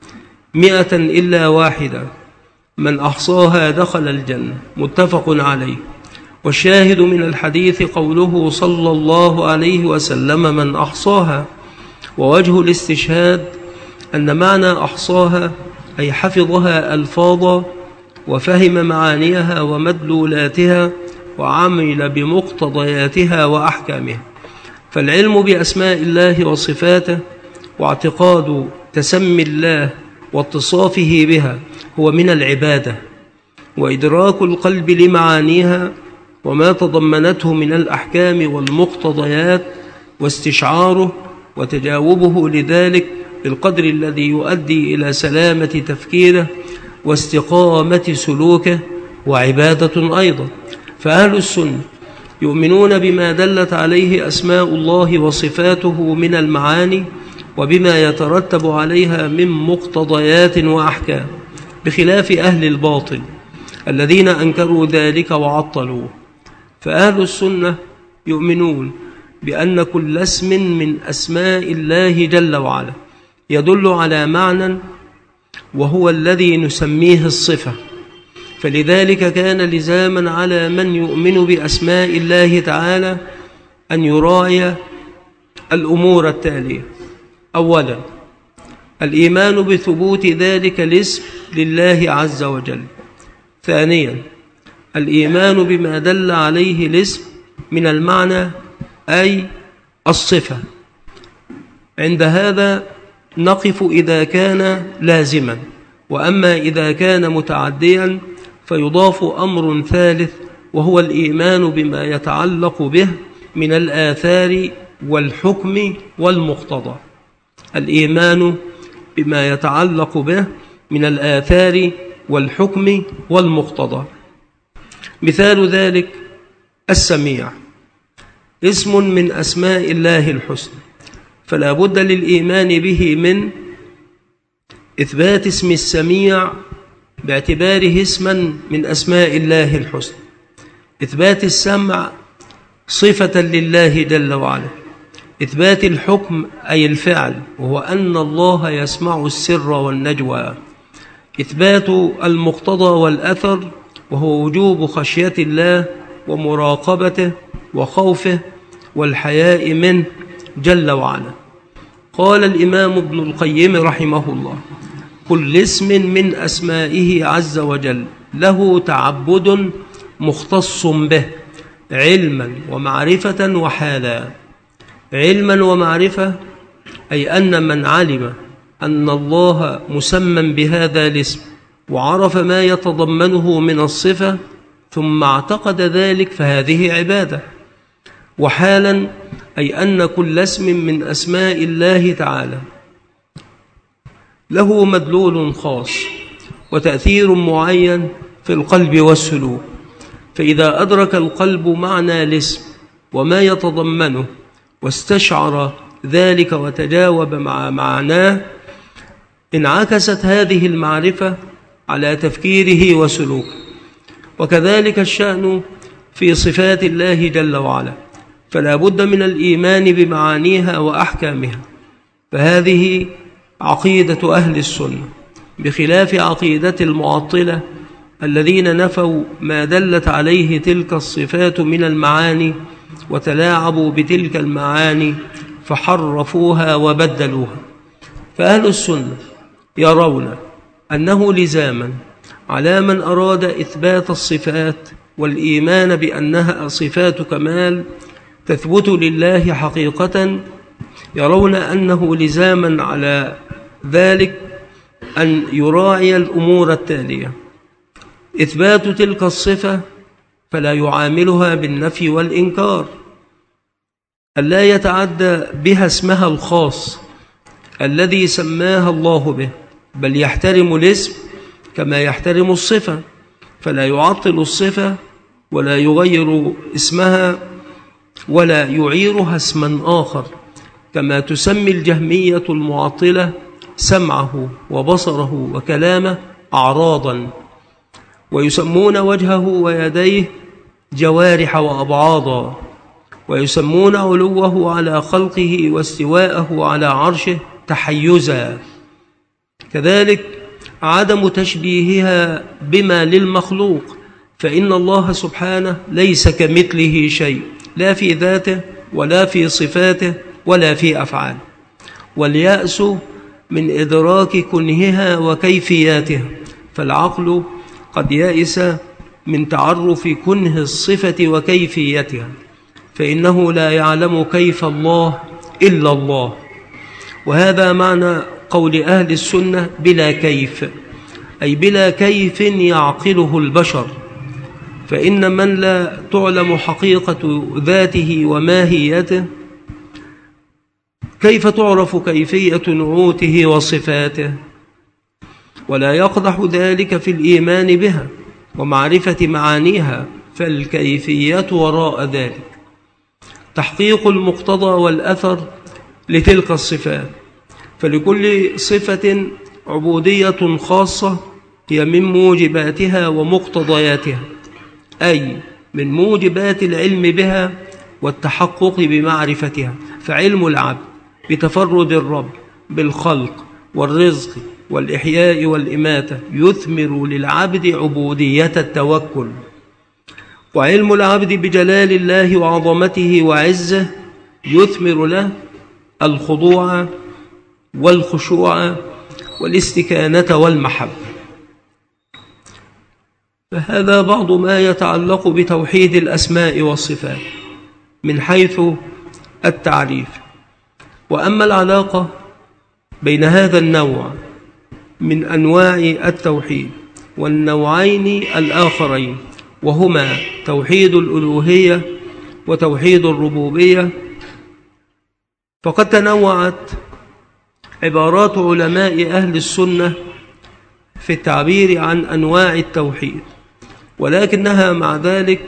مئة إلا واحدة من أحصاها دخل الجنة، متفق عليه. والشاهد من الحديث قوله صلى الله عليه وسلم من أحصاها. ووجه الاستشهاد أن معنى أحصاها أي حفظها ألفاظا وفهم معانيها ومدلولاتها وعمل بمقتضياتها وأحكامها. فالعلم بأسماء الله وصفاته واعتقاد تسمي الله واتصافه بها هو من العبادة، وإدراك القلب لمعانيها وما تضمنته من الأحكام والمقتضيات واستشعاره وتجاوبه لذلك بالقدر الذي يؤدي إلى سلامة تفكيره واستقامة سلوكه وعبادة أيضا. فأهل السنة يؤمنون بما دلت عليه أسماء الله وصفاته من المعاني وبما يترتب عليها من مقتضيات وأحكام، بخلاف أهل الباطل الذين أنكروا ذلك وعطلوه. فأهل السنة يؤمنون بأن كل اسم من أسماء الله جل وعلا يدل على معنى وهو الذي نسميه الصفة، فلذلك كان لزاما على من يؤمن بأسماء الله تعالى أن يراعي الأمور التالية: أولا، الإيمان بثبوت ذلك الاسم لله عز وجل. ثانيا، الإيمان بما دل عليه الاسم من المعنى أي الصفة. عند هذا نقف إذا كان لازما، وأما إذا كان متعديا فيضاف أمر ثالث، وهو الإيمان بما يتعلق به من الآثار والحكم والمقتضى. الإيمان بما يتعلق به من الآثار والحكم والمقتضى. مثال ذلك السميع، اسم من أسماء الله الحسنى، فلا بد للإيمان به من إثبات اسم السميع باعتباره اسما من أسماء الله الحسنى، إثبات السمع صفة لله جل وعلا، إثبات الحكم أي الفعل وهو أن الله يسمع السر والنجوى، إثبات المقتضى والأثر وهو وجوب خشية الله ومراقبته وخوفه والحياء منه جل وعلا. قال الإمام ابن القيم رحمه الله: كل اسم من أسمائه عز وجل له تعبد مختص به علما ومعرفة وحالا. علما ومعرفة أي أن من علم أن الله مسمى بهذا الاسم وعرف ما يتضمنه من الصفة ثم اعتقد ذلك فهذه عبادة. وحالا أي أن كل اسم من أسماء الله تعالى له مدلول خاص وتأثير معين في القلب والسلوك، فإذا أدرك القلب معنى الاسم وما يتضمنه واستشعر ذلك وتجاوب مع معناه انعكست هذه المعرفة على تفكيره وسلوكه. وكذلك الشأن في صفات الله جل وعلا، فلا بد من الإيمان بمعانيها وأحكامها، فهذه عقيدة أهل السنة، بخلاف عقيدة المعطلة الذين نفوا ما دلت عليه تلك الصفات من المعاني وتلاعبوا بتلك المعاني فحرفوها وبدلوها. فأهل السنة يرون أنه لزاما على من أراد إثبات الصفات والإيمان بأنها صفات كمال تثبت لله حقيقة، يرون أنه لزاما على ذلك أن يراعي الأمور التالية: إثبات تلك الصفة فلا يعاملها بالنفي والإنكار، ألا يتعدى بها اسمها الخاص الذي سماها الله به، بل يحترم الاسم كما يحترم الصفة، فلا يعطل الصفة ولا يغير اسمها ولا يعيرها اسما آخر، كما تسمي الجهمية المعطلة سمعه وبصره وكلامه أعراضا، ويسمون وجهه ويديه جوارح وأبعاضا، ويسمون علوه على خلقه واستواءه على عرشه تحيزا. كذلك عدم تشبيهها بما للمخلوق، فإن الله سبحانه ليس كمثله شيء، لا في ذاته ولا في صفاته ولا في أفعاله. واليأس من إدراك كنهها وكيفياتها، فالعقل قد يأس من تعرف كنه الصفة وكيفيتها، فإنه لا يعلم كيف الله إلا الله. وهذا معنى قول أهل السنة بلا كيف، أي بلا كيف يعقله البشر، فإن من لا تعلم حقيقة ذاته وماهيته كيف تعرف كيفية نعوته وصفاته؟ ولا يقدح ذلك في الإيمان بها ومعرفة معانيها، فالكيفية وراء ذلك تحقيق المقتضى والأثر لتلك الصفات. فلكل صفة عبودية خاصة هي من موجباتها ومقتضياتها، أي من موجبات العلم بها والتحقق بمعرفتها. فعلم العبد بتفرد الرب بالخلق والرزق والإحياء والإماتة يثمر للعبد عبودية التوكل. وعلم العبد بجلال الله وعظمته وعزه يثمر له الخضوع والخشوع والاستكانة والمحبة. فهذا بعض ما يتعلق بتوحيد الأسماء والصفات من حيث التعريف. وأما العلاقة بين هذا النوع من أنواع التوحيد والنوعين الآخرين وهما توحيد الألوهية وتوحيد الربوبية، فقد تنوعت عبارات علماء أهل السنة في التعبير عن أنواع التوحيد، ولكنها مع ذلك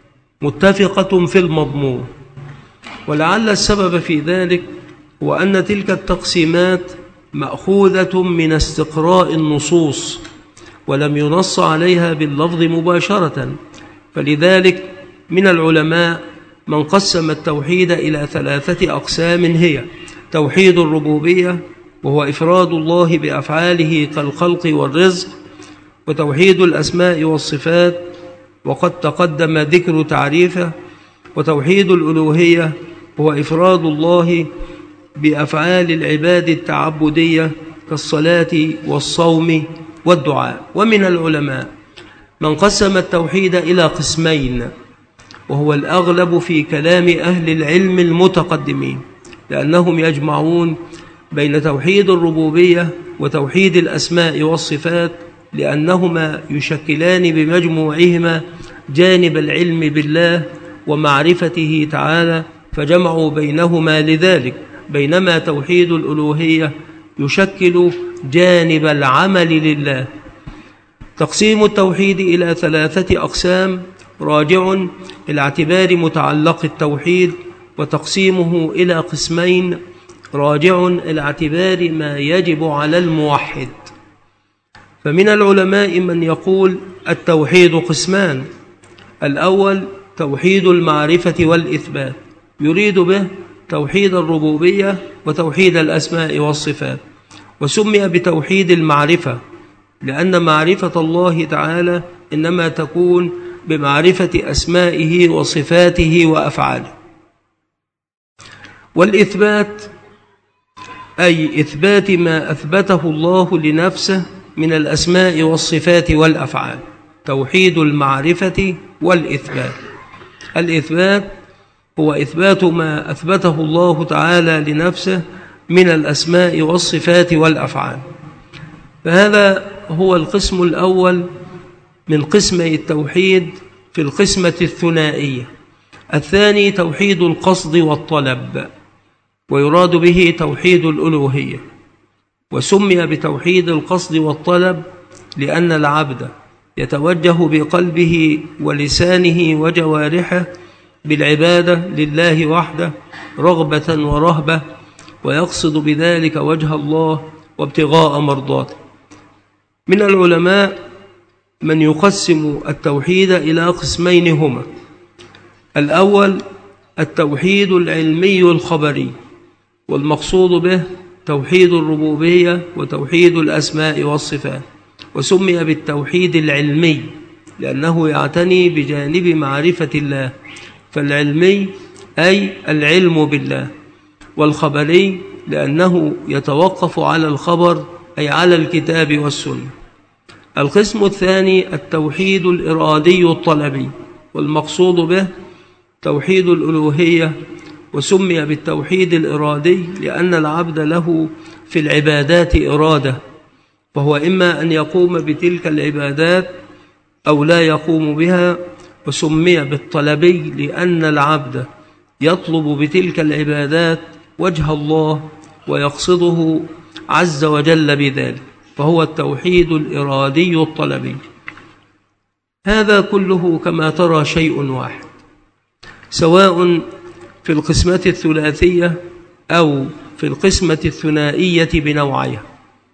متفقة في المضمون. ولعل السبب في ذلك هو أن تلك التقسيمات مأخوذة من استقراء النصوص ولم ينص عليها باللفظ مباشرة. فلذلك من العلماء من قسم التوحيد إلى ثلاثة أقسام، هي توحيد الربوبية وهو إفراد الله بأفعاله كالخلق والرزق، وتوحيد الأسماء والصفات وقد تقدم ذكر تعريفه، وتوحيد الألوهية وهو إفراد الله بأفعال العباد التعبدية كالصلاة والصوم والدعاء. ومن العلماء من قسم التوحيد إلى قسمين، وهو الأغلب في كلام أهل العلم المتقدمين، لأنهم يجمعون بين توحيد الربوبية وتوحيد الأسماء والصفات، لأنهما يشكلان بمجموعهما جانب العلم بالله ومعرفته تعالى، فجمعوا بينهما لذلك، بينما توحيد الألوهية يشكل جانب العمل لله. تقسيم التوحيد إلى ثلاثة أقسام راجع إلى اعتبار متعلق التوحيد، وتقسيمه إلى قسمين راجع إلى اعتبار ما يجب على الموحد. فمن العلماء من يقول التوحيد قسمان: الأول توحيد المعرفة والإثبات، يريد به توحيد الربوبية وتوحيد الأسماء والصفات، وسمي بتوحيد المعرفة لأن معرفة الله تعالى إنما تكون بمعرفة أسمائه وصفاته وأفعاله. والإثبات أي إثبات ما أثبته الله لنفسه من الأسماء والصفات والأفعال، توحيد المعرفة والإثبات. الإثبات هو إثبات ما أثبته الله تعالى لنفسه من الأسماء والصفات والأفعال. فهذا هو القسم الأول من قسمي التوحيد في القسمة الثنائية. الثاني توحيد القصد والطلب، ويراد به توحيد الألوهية، وسمي بتوحيد القصد والطلب لأن العبد يتوجه بقلبه ولسانه وجوارحه بالعبادة لله وحده رغبة ورهبة، ويقصد بذلك وجه الله وابتغاء مرضاته. من العلماء من يقسم التوحيد إلى قسمين هما: الأول التوحيد العلمي الخبري، والمقصود به توحيد الربوبية وتوحيد الأسماء والصفات، وسمي بالتوحيد العلمي لأنه يعتني بجانب معرفة الله، فالعلمي أي العلم بالله، والخبري لأنه يتوقف على الخبر أي على الكتاب والسنة. القسم الثاني التوحيد الإرادي الطلبي، والمقصود به توحيد الألوهية، وسمي بالتوحيد الإرادي لأن العبد له في العبادات إرادة، فهو إما أن يقوم بتلك العبادات أو لا يقوم بها، وسمي بالطلبي لأن العبد يطلب بتلك العبادات وجه الله ويقصده عز وجل بذلك، فهو التوحيد الإرادي الطلبي. هذا كله كما ترى شيء واحد، سواء في القسمة الثلاثية أو في القسمة الثنائية بنوعها.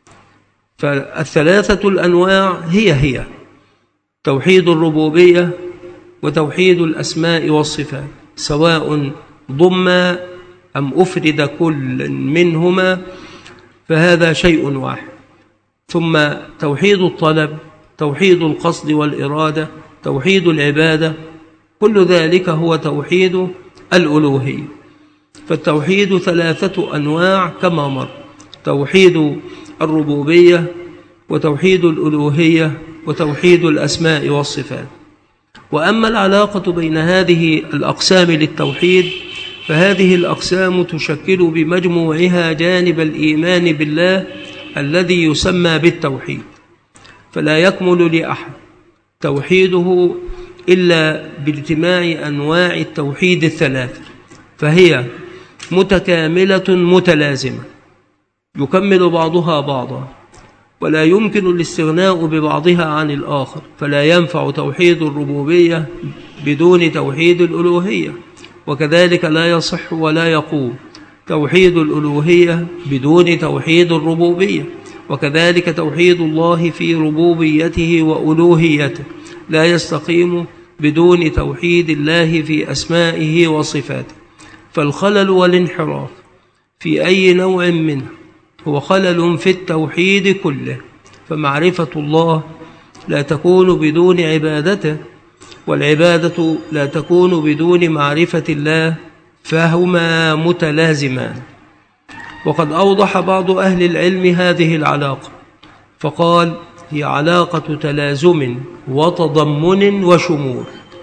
فالثلاثة الأنواع هي هي توحيد الربوبية وتوحيد الأسماء والصفات، سواء ضم أم أفرد كل منهما، فهذا شيء واحد. ثم توحيد الطلب، توحيد القصد والإرادة، توحيد العبادة، كل ذلك هو توحيد الألوهية. فالتوحيد ثلاثة أنواع كما مر: توحيد الربوبية، وتوحيد الألوهية، وتوحيد الأسماء والصفات. وأما العلاقة بين هذه الأقسام للتوحيد فهذه الأقسام تشكل بمجموعها جانب الإيمان بالله الذي يسمى بالتوحيد، فلا يكمل لأحد توحيده إلا باجتماع أنواع التوحيد الثلاثة، فهي متكاملة متلازمة يكمل بعضها بعضا، ولا يمكن الاستغناء ببعضها عن الآخر. فلا ينفع توحيد الربوبية بدون توحيد الألوهية، وكذلك لا يصح ولا يقوم توحيد الألوهية بدون توحيد الربوبية، وكذلك توحيد الله في ربوبيته وألوهيته لا يستقيم بدون توحيد الله في أسمائه وصفاته. فالخلل والانحراف في أي نوع منه هو خلل في التوحيد كله، فمعرفة الله لا تكون بدون عبادته، والعبادة لا تكون بدون معرفة الله، فهما متلازمان. وقد أوضح بعض أهل العلم هذه العلاقة فقال: هي علاقة تلازم وتضمن وشمول.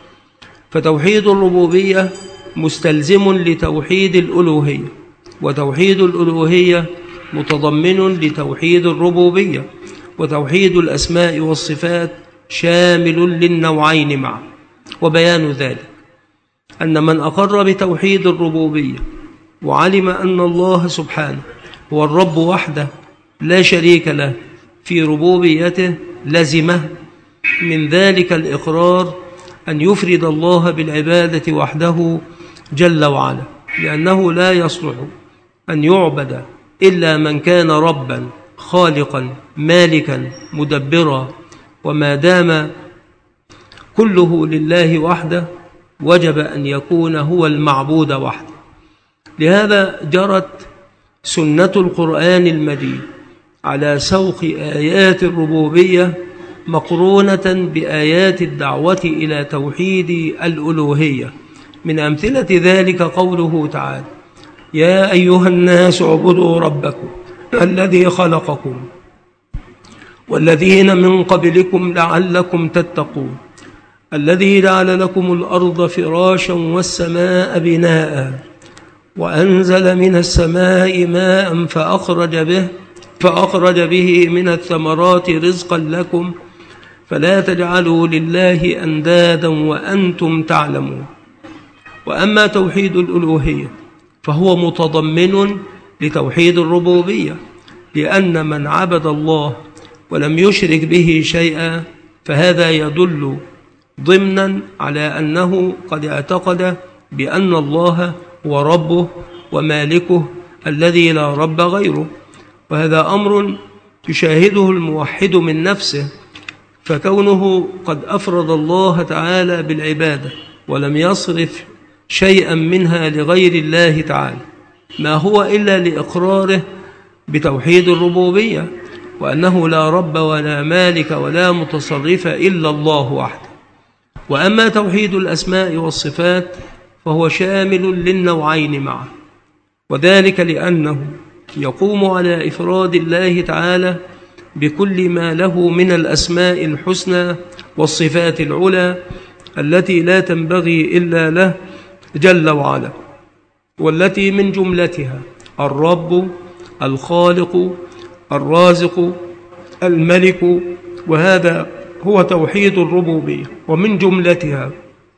فتوحيد الربوبية مستلزم لتوحيد الألوهية، وتوحيد الألوهية متضمن لتوحيد الربوبية، وتوحيد الأسماء والصفات شامل للنوعين معا. وبيان ذلك أن من أقر بتوحيد الربوبية وعلم أن الله سبحانه هو الرب وحده لا شريك له في ربوبيته لزمه من ذلك الإقرار أن يفرد الله بالعبادة وحده جل وعلا، لأنه لا يصلح أن يعبد إلا من كان ربا خالقا مالكا مدبرا، وما دام كله لله وحده وجب أن يكون هو المعبود وحده. لهذا جرت سنة القرآن المجيد على سوق آيات الربوبية مقرونة بآيات الدعوة إلى توحيد الألوهية. من أمثلة ذلك قوله تعالى: يا أيها الناس اعبدوا ربكم الذي خلقكم والذين من قبلكم لعلكم تتقون الذي جعل لكم الأرض فراشا والسماء بناء وأنزل من السماء ماء فأخرج به فأخرج به من الثمرات رزقا لكم فلا تجعلوا لله أندادا وأنتم تعلمون. وأما توحيد الألوهية فهو متضمن لتوحيد الربوبية، لأن من عبد الله ولم يشرك به شيئا فهذا يدل ضمنا على أنه قد اعتقد بأن الله هو ربه ومالكه الذي لا رب غيره. وهذا أمر يشاهده الموحد من نفسه، فكونه قد أفرد الله تعالى بالعبادة ولم يصرف شيئا منها لغير الله تعالى ما هو إلا لإقراره بتوحيد الربوبية، وأنه لا رب ولا مالك ولا متصرف إلا الله وحده. وأما توحيد الأسماء والصفات فهو شامل للنوعين معا، وذلك لأنه يقوم على إفراد الله تعالى بكل ما له من الأسماء الحسنى والصفات العلى التي لا تنبغي إلا له جل وعلا، والتي من جملتها الرب، الخالق، الرازق، الملك، وهذا هو توحيد الربوبية. ومن جملتها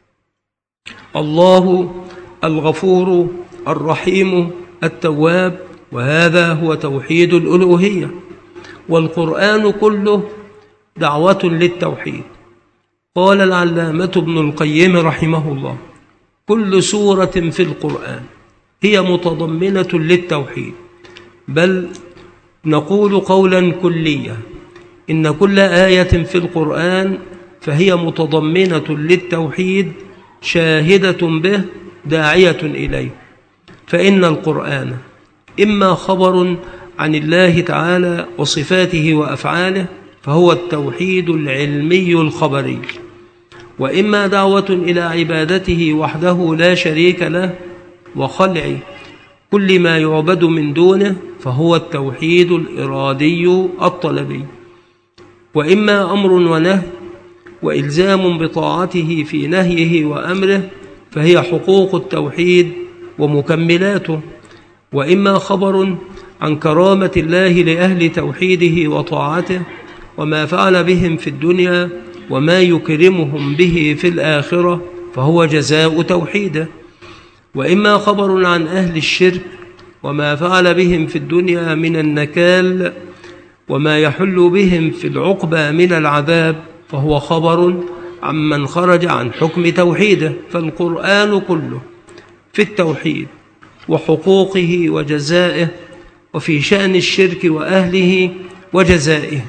الله الغفور الرحيم التواب، وهذا هو توحيد الألوهية. والقرآن كله دعوة للتوحيد. قال العلامة ابن القيم رحمه الله: كل سورة في القرآن هي متضمنة للتوحيد، بل نقول قولا كليا إن كل آية في القرآن فهي متضمنة للتوحيد شاهدة به داعية إليه. فإن القرآن إما خبر عن الله تعالى وصفاته وأفعاله فهو التوحيد العلمي الخبري، وإما دعوة إلى عبادته وحده لا شريك له وخلع كل ما يعبد من دونه فهو التوحيد الإرادي الطلبي، وإما أمر ونهي وإلزام بطاعته في نهيه وأمره فهي حقوق التوحيد ومكملاته، وإما خبر عن كرامة الله لأهل توحيده وطاعته وما فعل بهم في الدنيا وما يكرمهم به في الآخرة فهو جزاء توحيده، وإما خبر عن أهل الشرك وما فعل بهم في الدنيا من النكال وما يحل بهم في العقبى من العذاب فهو خبر عمن خرج عن حكم توحيده. فالقرآن كله في التوحيد وحقوقه وجزائه، وفي شأن الشرك وأهله وجزائه.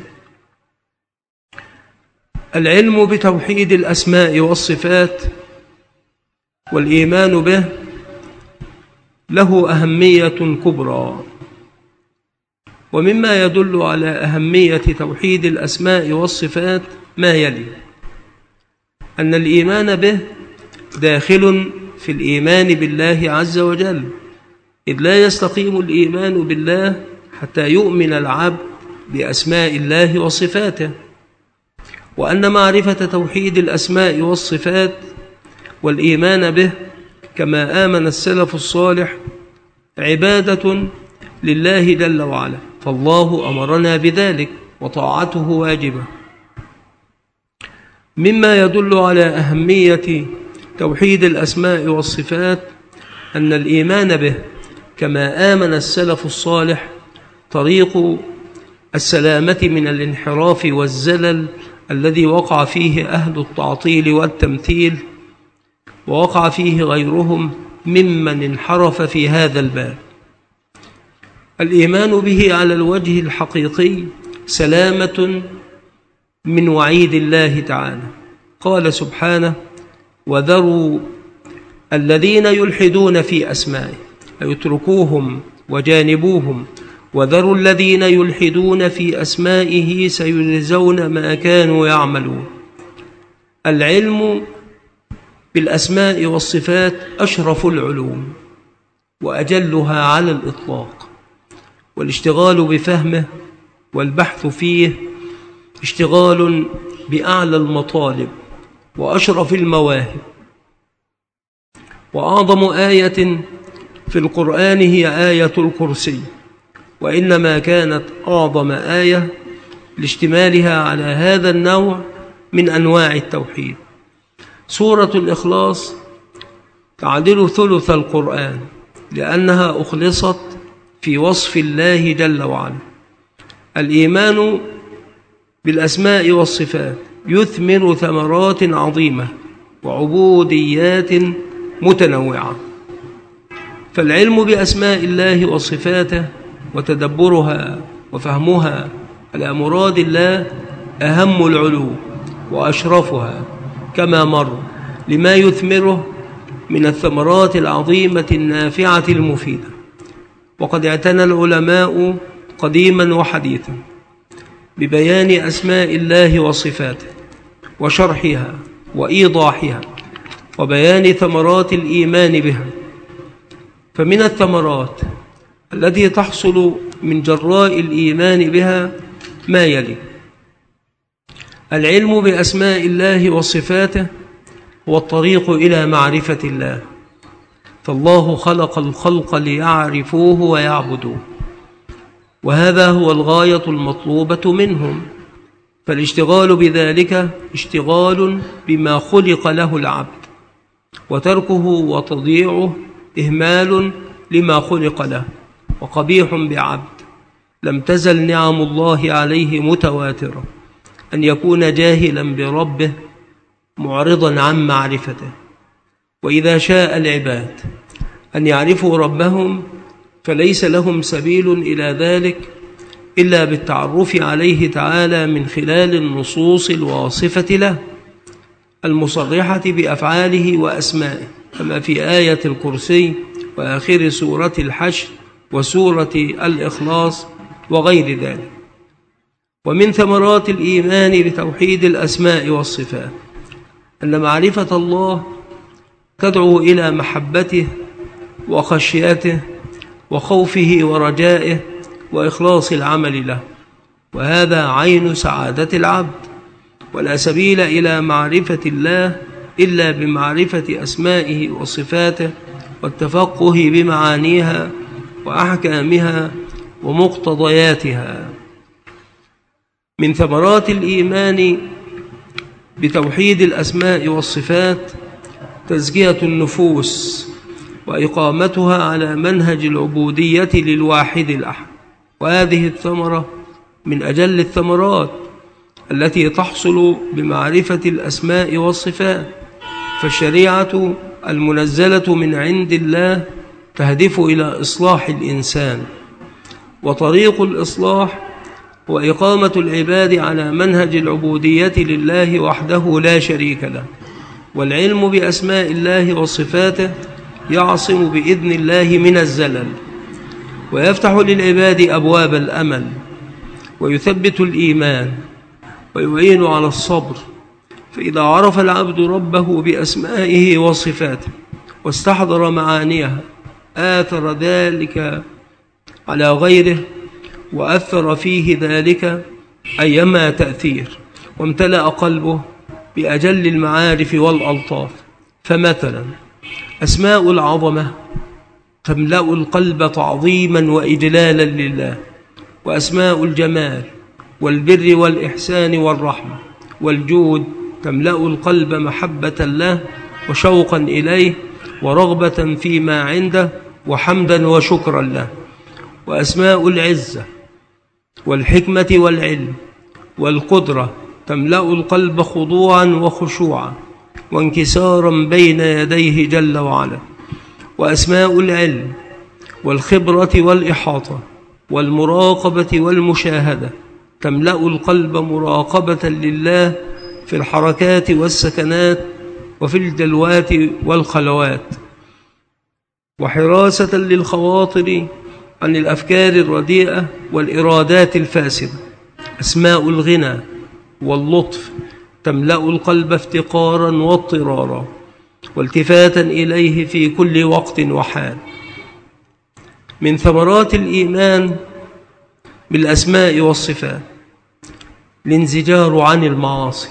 العلم بتوحيد الأسماء والصفات والإيمان به له أهمية كبرى، ومما يدل على أهمية توحيد الأسماء والصفات ما يلي: أن الإيمان به داخل في الإيمان بالله عز وجل، إذ لا يستقيم الإيمان بالله حتى يؤمن العبد بأسماء الله وصفاته، وأن معرفة توحيد الأسماء والصفات والإيمان به كما آمن السلف الصالح عبادة لله جل وعلا، فالله أمرنا بذلك وطاعته واجبة. مما يدل على أهمية توحيد الأسماء والصفات أن الإيمان به كما آمن السلف الصالح طريق السلامة من الانحراف والزلل الذي وقع فيه أهل التعطيل والتمثيل، ووقع فيه غيرهم ممن انحرف في هذا الباب. الإيمان به على الوجه الحقيقي سلامة من وعيد الله تعالى. قال سبحانه: وذروا الذين يلحدون في أسمائه، يتركوهم وجانبوهم، وذروا الذين يلحدون في أسمائه سيجزون ما كانوا يعملون. العلم بالأسماء والصفات أشرف العلوم وأجلها على الإطلاق، والاشتغال بفهمه والبحث فيه اشتغال بأعلى المطالب وأشرف المواهب. وأعظم آية في القرآن هي آية الكرسي، وإنما كانت أعظم آية لاشتمالها على هذا النوع من أنواع التوحيد. سورة الإخلاص تعدل ثلث القرآن لأنها أخلصت في وصف الله جل وعلا. الإيمان بالأسماء والصفات يثمر ثمرات عظيمة وعبوديات متنوعة، فالعلم بأسماء الله وصفاته وتدبرها وفهمها على مراد الله أهم العلوم وأشرفها كما مر، لما يثمره من الثمرات العظيمة النافعة المفيدة. وقد اعتنى العلماء قديما وحديثا ببيان أسماء الله وصفاته وشرحها وإيضاحها وبيان ثمرات الإيمان بها. فمن الثمرات التي تحصل من جراء الإيمان بها ما يلي: العلم بأسماء الله وصفاته هو الطريق إلى معرفة الله، فالله خلق الخلق ليعرفوه ويعبدوه، وهذا هو الغاية المطلوبة منهم، فالاشتغال بذلك اشتغال بما خلق له العبد، وتركه وتضييعه إهمال لما خلق له وقبيح بعبد. لم تزل نعم الله عليه متواترة أن يكون جاهلا بربه معرضا عن معرفته، وإذا شاء العباد أن يعرفوا ربهم فليس لهم سبيل إلى ذلك إلا بالتعرف عليه تعالى من خلال النصوص الواصفة له المصرحة بأفعاله وأسمائه، كما في آية الكرسي وآخر سورة الحشر وسورة الإخلاص وغير ذلك. ومن ثمرات الإيمان بتوحيد الأسماء والصفات أن معرفة الله تدعو إلى محبته وخشيته وخوفه ورجائه وإخلاص العمل له، وهذا عين سعادة العبد. ولا سبيل إلى معرفة الله إلا بمعرفة أسمائه وصفاته والتفقه بمعانيها وأحكامها ومقتضياتها. من ثمرات الإيمان بتوحيد الأسماء والصفات تزكية النفوس وإقامتها على منهج العبودية للواحد الأحد، وهذه الثمرة من أجل الثمرات التي تحصل بمعرفة الأسماء والصفات. فالشريعة المنزلة من عند الله تهدف إلى إصلاح الإنسان، وطريق الإصلاح هو إقامة العباد على منهج العبودية لله وحده لا شريك له. والعلم بأسماء الله وصفاته يعصم بإذن الله من الزلل، ويفتح للعباد أبواب الأمل، ويثبت الإيمان، ويعين على الصبر. فإذا عرف العبد ربه بأسمائه وصفاته واستحضر معانيها آثر ذلك على غيره، وأثر فيه ذلك أيما تأثير، وامتلأ قلبه بأجل المعارف والألطاف. فمثلا أسماء العظمة تملأ القلب تعظيما وإجلالا لله، وأسماء الجمال والبر والإحسان والرحمة والجود تملأ القلب محبة له وشوقا إليه ورغبة فيما عنده وحمدا وشكرا له. وأسماء العزة والحكمة والعلم والقدرة تملأ القلب خضوعا وخشوعا وانكسارا بين يديه جل وعلا. وأسماء العلم والخبرة والإحاطة والمراقبة والمشاهدة تملأ القلب مراقبة لله في الحركات والسكنات وفي الجلوات والخلوات، وحراسة للخواطر عن الأفكار الرديئة والإرادات الفاسدة. أسماء الغنى واللطف تملأ القلب افتقارا واضطرارا والتفاتا إليه في كل وقت وحال. من ثمرات الإيمان بالأسماء والصفات الانزجار عن المعاصي،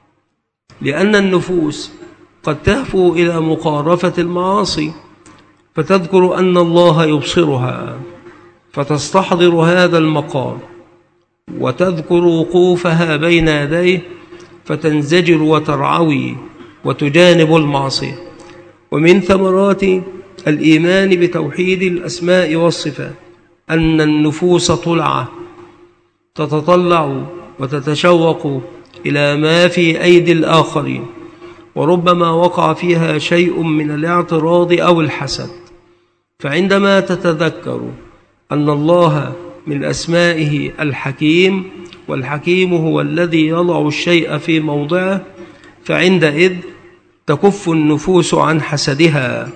لأن النفوس قد تهفو إلى مقارفة المعاصي فتذكر أن الله يبصرها فتستحضر هذا المقام، وتذكر وقوفها بين يديه فتنزجر وترعوي وتجانب المعصية. ومن ثمرات الإيمان بتوحيد الأسماء والصفات أن النفوس طلعة تتطلع وتتشوق إلى ما في أيدي الآخرين، وربما وقع فيها شيء من الاعتراض أو الحسد. فعندما تتذكر أن الله من أسمائه الحكيم، والحكيم هو الذي يضع الشيء في موضعه، فعندئذ تكف النفوس عن حسدها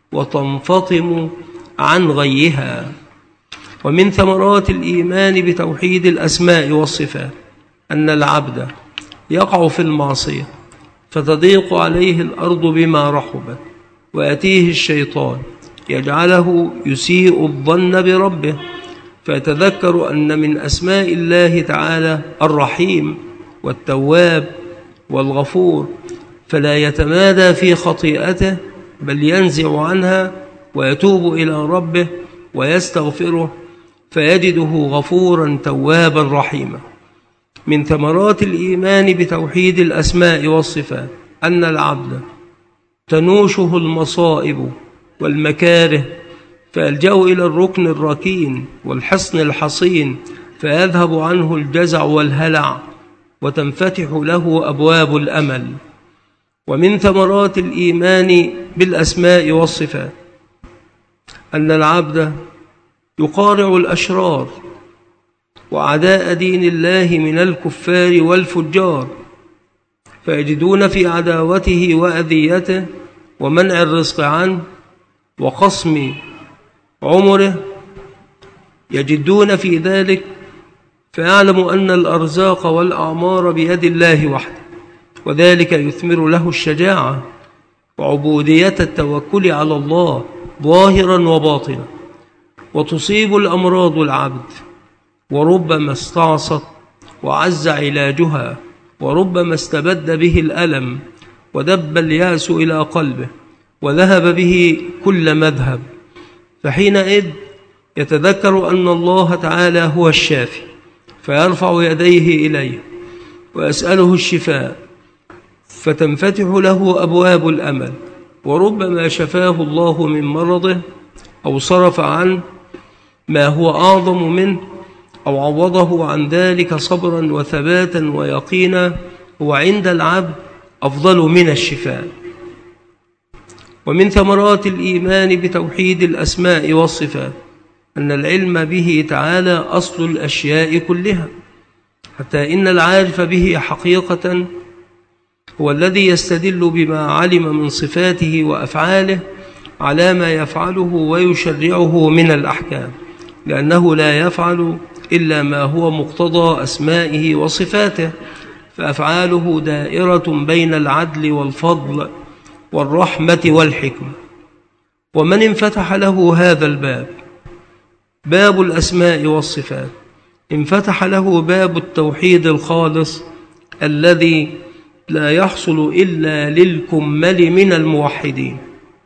وتنفطم عن غيها. ومن ثمرات الإيمان بتوحيد الأسماء والصفات أن العبد يقع في المعصية فتضيق عليه الأرض بما رحبت، ويأتيه الشيطان يجعله يسيء الظن بربه، فيتذكر أن من أسماء الله تعالى الرحيم والتواب والغفور، فلا يتمادى في خطيئته بل ينزع عنها ويتوب إلى ربه ويستغفره فيجده غفورا توابا رحيما. من ثمرات الإيمان بتوحيد الأسماء والصفات أن العبد تنوشه المصائب والمكاره فيلجأ إلى الركن الركين والحصن الحصين فيذهب عنه الجزع والهلع وتنفتح له أبواب الأمل. ومن ثمرات الإيمان بالأسماء والصفات أن العبد يقارع الأشرار وأعداء دين الله من الكفار والفجار، فيجدون في عداوته وأذيته ومنع الرزق عنه وقصم عمره يجدون في ذلك، فيعلم أن الأرزاق والأعمار بيد الله وحده، وذلك يثمر له الشجاعة وعبودية التوكل على الله ظاهرا وباطنا. وتصيب الأمراض العبد، وربما استعصت وعز علاجها، وربما استبد به الألم ودب الياس إلى قلبه وذهب به كل مذهب، فحينئذ يتذكر أن الله تعالى هو الشافي، فيرفع يديه إليه ويسأله الشفاء، فتنفتح له أبواب الأمل، وربما شفاه الله من مرضه أو صرف عنه ما هو أعظم منه، أو عوضه عن ذلك صبرا وثباتا ويقينا، هو عند العبد أفضل من الشفاء. ومن ثمرات الإيمان بتوحيد الأسماء والصفات أن العلم به تعالى أصل الأشياء كلها، حتى إن العارف به حقيقة هو الذي يستدل بما علم من صفاته وأفعاله على ما يفعله ويشرعه من الأحكام، لأنه لا يفعل إلا ما هو مقتضى أسمائه وصفاته، فأفعاله دائرة بين العدل والفضل والرحمة والحكمة. ومن انفتح له هذا الباب، باب الأسماء والصفات، انفتح له باب التوحيد الخالص الذي لا يحصل إلا للكمل من الموحدين.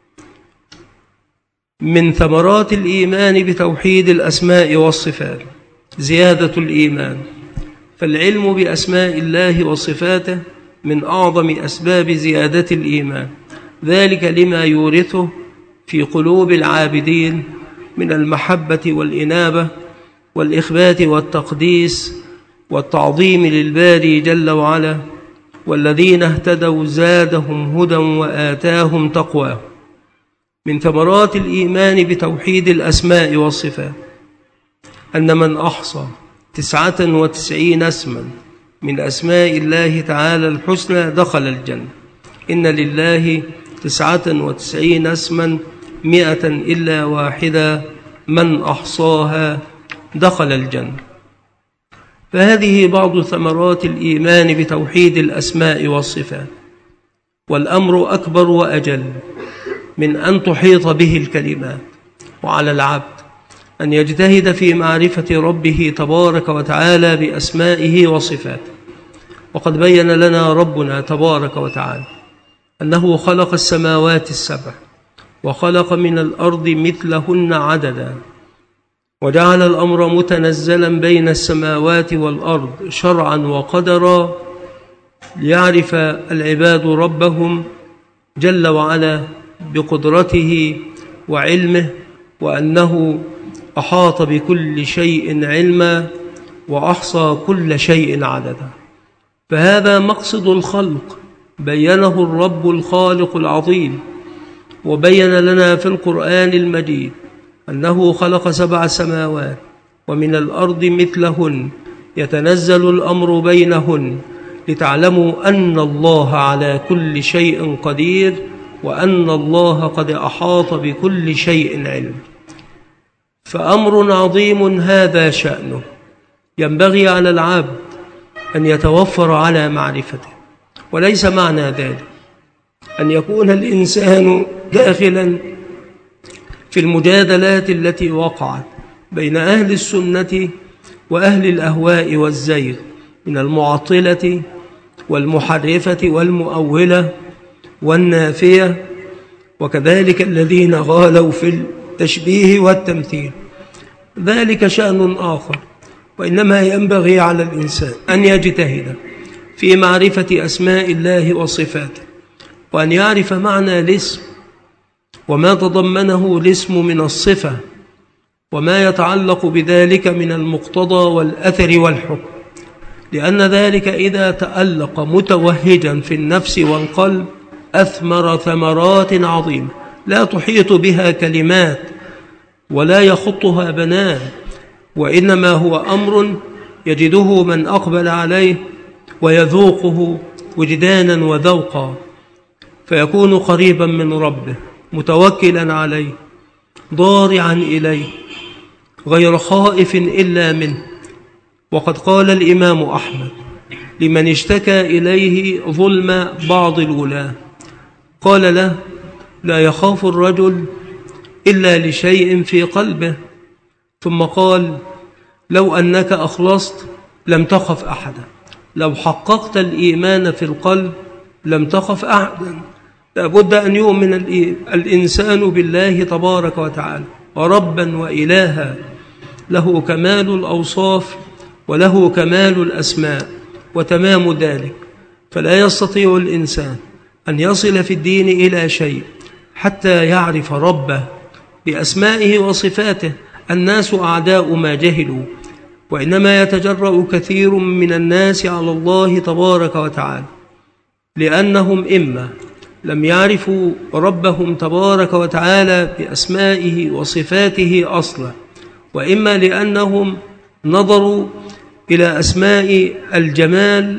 من ثمرات الإيمان بتوحيد الأسماء والصفات زيادة الإيمان، فالعلم بأسماء الله وصفاته من أعظم أسباب زيادة الإيمان، ذلك لما يورثه في قلوب العابدين من المحبة والإنابة والإخبات والتقديس والتعظيم للباري جل وعلا. والذين اهتدوا زادهم هدى وآتاهم تقواه. من ثمرات الإيمان بتوحيد الأسماء والصفات أن من أحصى تسعة وتسعين اسما من أسماء الله تعالى الحسنى دخل الجنة. إن لله تسعة وتسعين اسما مئة إلا واحدة من أحصاها دخل الجنة. فهذه بعض ثمرات الإيمان بتوحيد الأسماء والصفات، والأمر أكبر وأجل من أن تحيط به الكلمات، وعلى العبد أن يجتهد في معرفة ربه تبارك وتعالى بأسمائه وصفاته. وقد بين لنا ربنا تبارك وتعالى أنه خلق السماوات السبع وخلق من الأرض مثلهن عددا، وجعل الأمر متنزلا بين السماوات والأرض شرعا وقدرا، ليعرف العباد ربهم جل وعلا بقدرته وعلمه، وأنه أحاط بكل شيء علما وأحصى كل شيء عددا. فهذا مقصد الخلق بينه الرب الخالق العظيم، وبين لنا في القرآن المجيد أنه خلق سبع سماوات ومن الأرض مثلهن يتنزل الأمر بينهن، لتعلموا أن الله على كل شيء قدير، وأن الله قد أحاط بكل شيء علم. فأمر عظيم هذا شأنه، ينبغي على العبد أن يتوفر على معرفته. وليس معنى ذلك أن يكون الإنسان داخلا في المجادلات التي وقعت بين أهل السنة وأهل الأهواء والزيغ من المعطلة والمحرفة والمؤولة والنافية، وكذلك الذين غالوا في التشبيه والتمثيل. ذلك شأن آخر، وإنما ينبغي على الإنسان أن يجتهد في معرفة أسماء الله وصفاته، وأن يعرف معنى الاسم وما تضمنه الاسم من الصفة، وما يتعلق بذلك من المقتضى والأثر والحكم، لأن ذلك إذا تألق متوهجا في النفس والقلب أثمر ثمرات عظيمة لا تحيط بها كلمات ولا يخطها بنان، وإنما هو أمر يجده من أقبل عليه ويذوقه وجدانا وذوقا، فيكون قريبا من ربه، متوكلا عليه، ضارعا إليه، غير خائف إلا منه. وقد قال الإمام أحمد لمن اشتكى إليه ظلم بعض الولاة، قال له: لا يخاف الرجل إلا لشيء في قلبه. ثم قال: لو أنك أخلصت لم تخف أحدا، لو حققت الإيمان في القلب لم تخف أحدا. لابد أن يؤمن الإنسان بالله تبارك وتعالى ربا وإلها، له كمال الأوصاف وله كمال الأسماء وتمام ذلك. فلا يستطيع الإنسان أن يصل في الدين إلى شيء حتى يعرف ربه بأسمائه وصفاته. الناس أعداء ما جهلوا، وإنما يتجرأ كثير من الناس على الله تبارك وتعالى لأنهم إما لم يعرفوا ربهم تبارك وتعالى بأسمائه وصفاته أصلا، وإما لأنهم نظروا إلى أسماء الجمال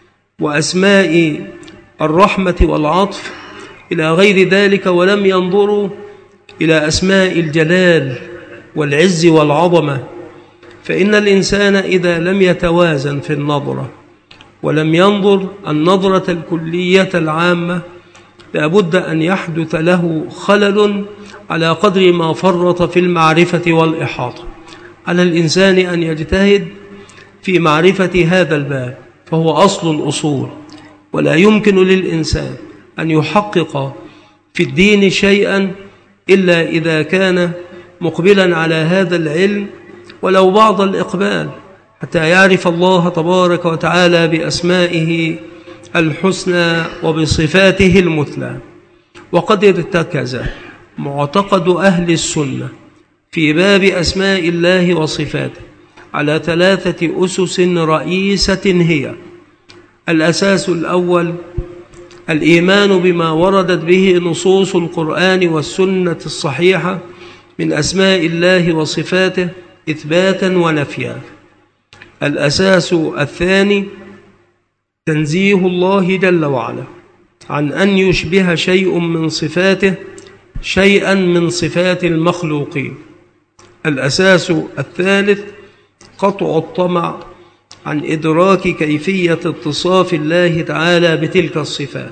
وأسماء الرحمة والعطف إلى غير ذلك، ولم ينظروا إلى أسماء الجلال والعز والعظمة. فإن الإنسان إذا لم يتوازن في النظرة ولم ينظر النظرة الكلية العامة لابد أن يحدث له خلل على قدر ما فرط في المعرفة والإحاطة. على الإنسان أن يجتهد في معرفة هذا الباب، فهو أصل الأصول، ولا يمكن للإنسان أن يحقق في الدين شيئا إلا إذا كان مقبلا على هذا العلم ولو بعض الإقبال، حتى يعرف الله تبارك وتعالى بأسمائه الحسنى وبصفاته المثلى. وقد ارتكز معتقد أهل السنة في باب أسماء الله وصفاته على ثلاثة أسس رئيسة، هي: الأساس الأول الإيمان بما وردت به نصوص القرآن والسنة الصحيحة من أسماء الله وصفاته إثباتا ونفيا. الأساس الثاني تنزيه الله جل وعلا عن أن يشبه شيء من صفاته شيئا من صفات المخلوقين. الأساس الثالث قطع الطمع عن إدراك كيفية اتصاف الله تعالى بتلك الصفات.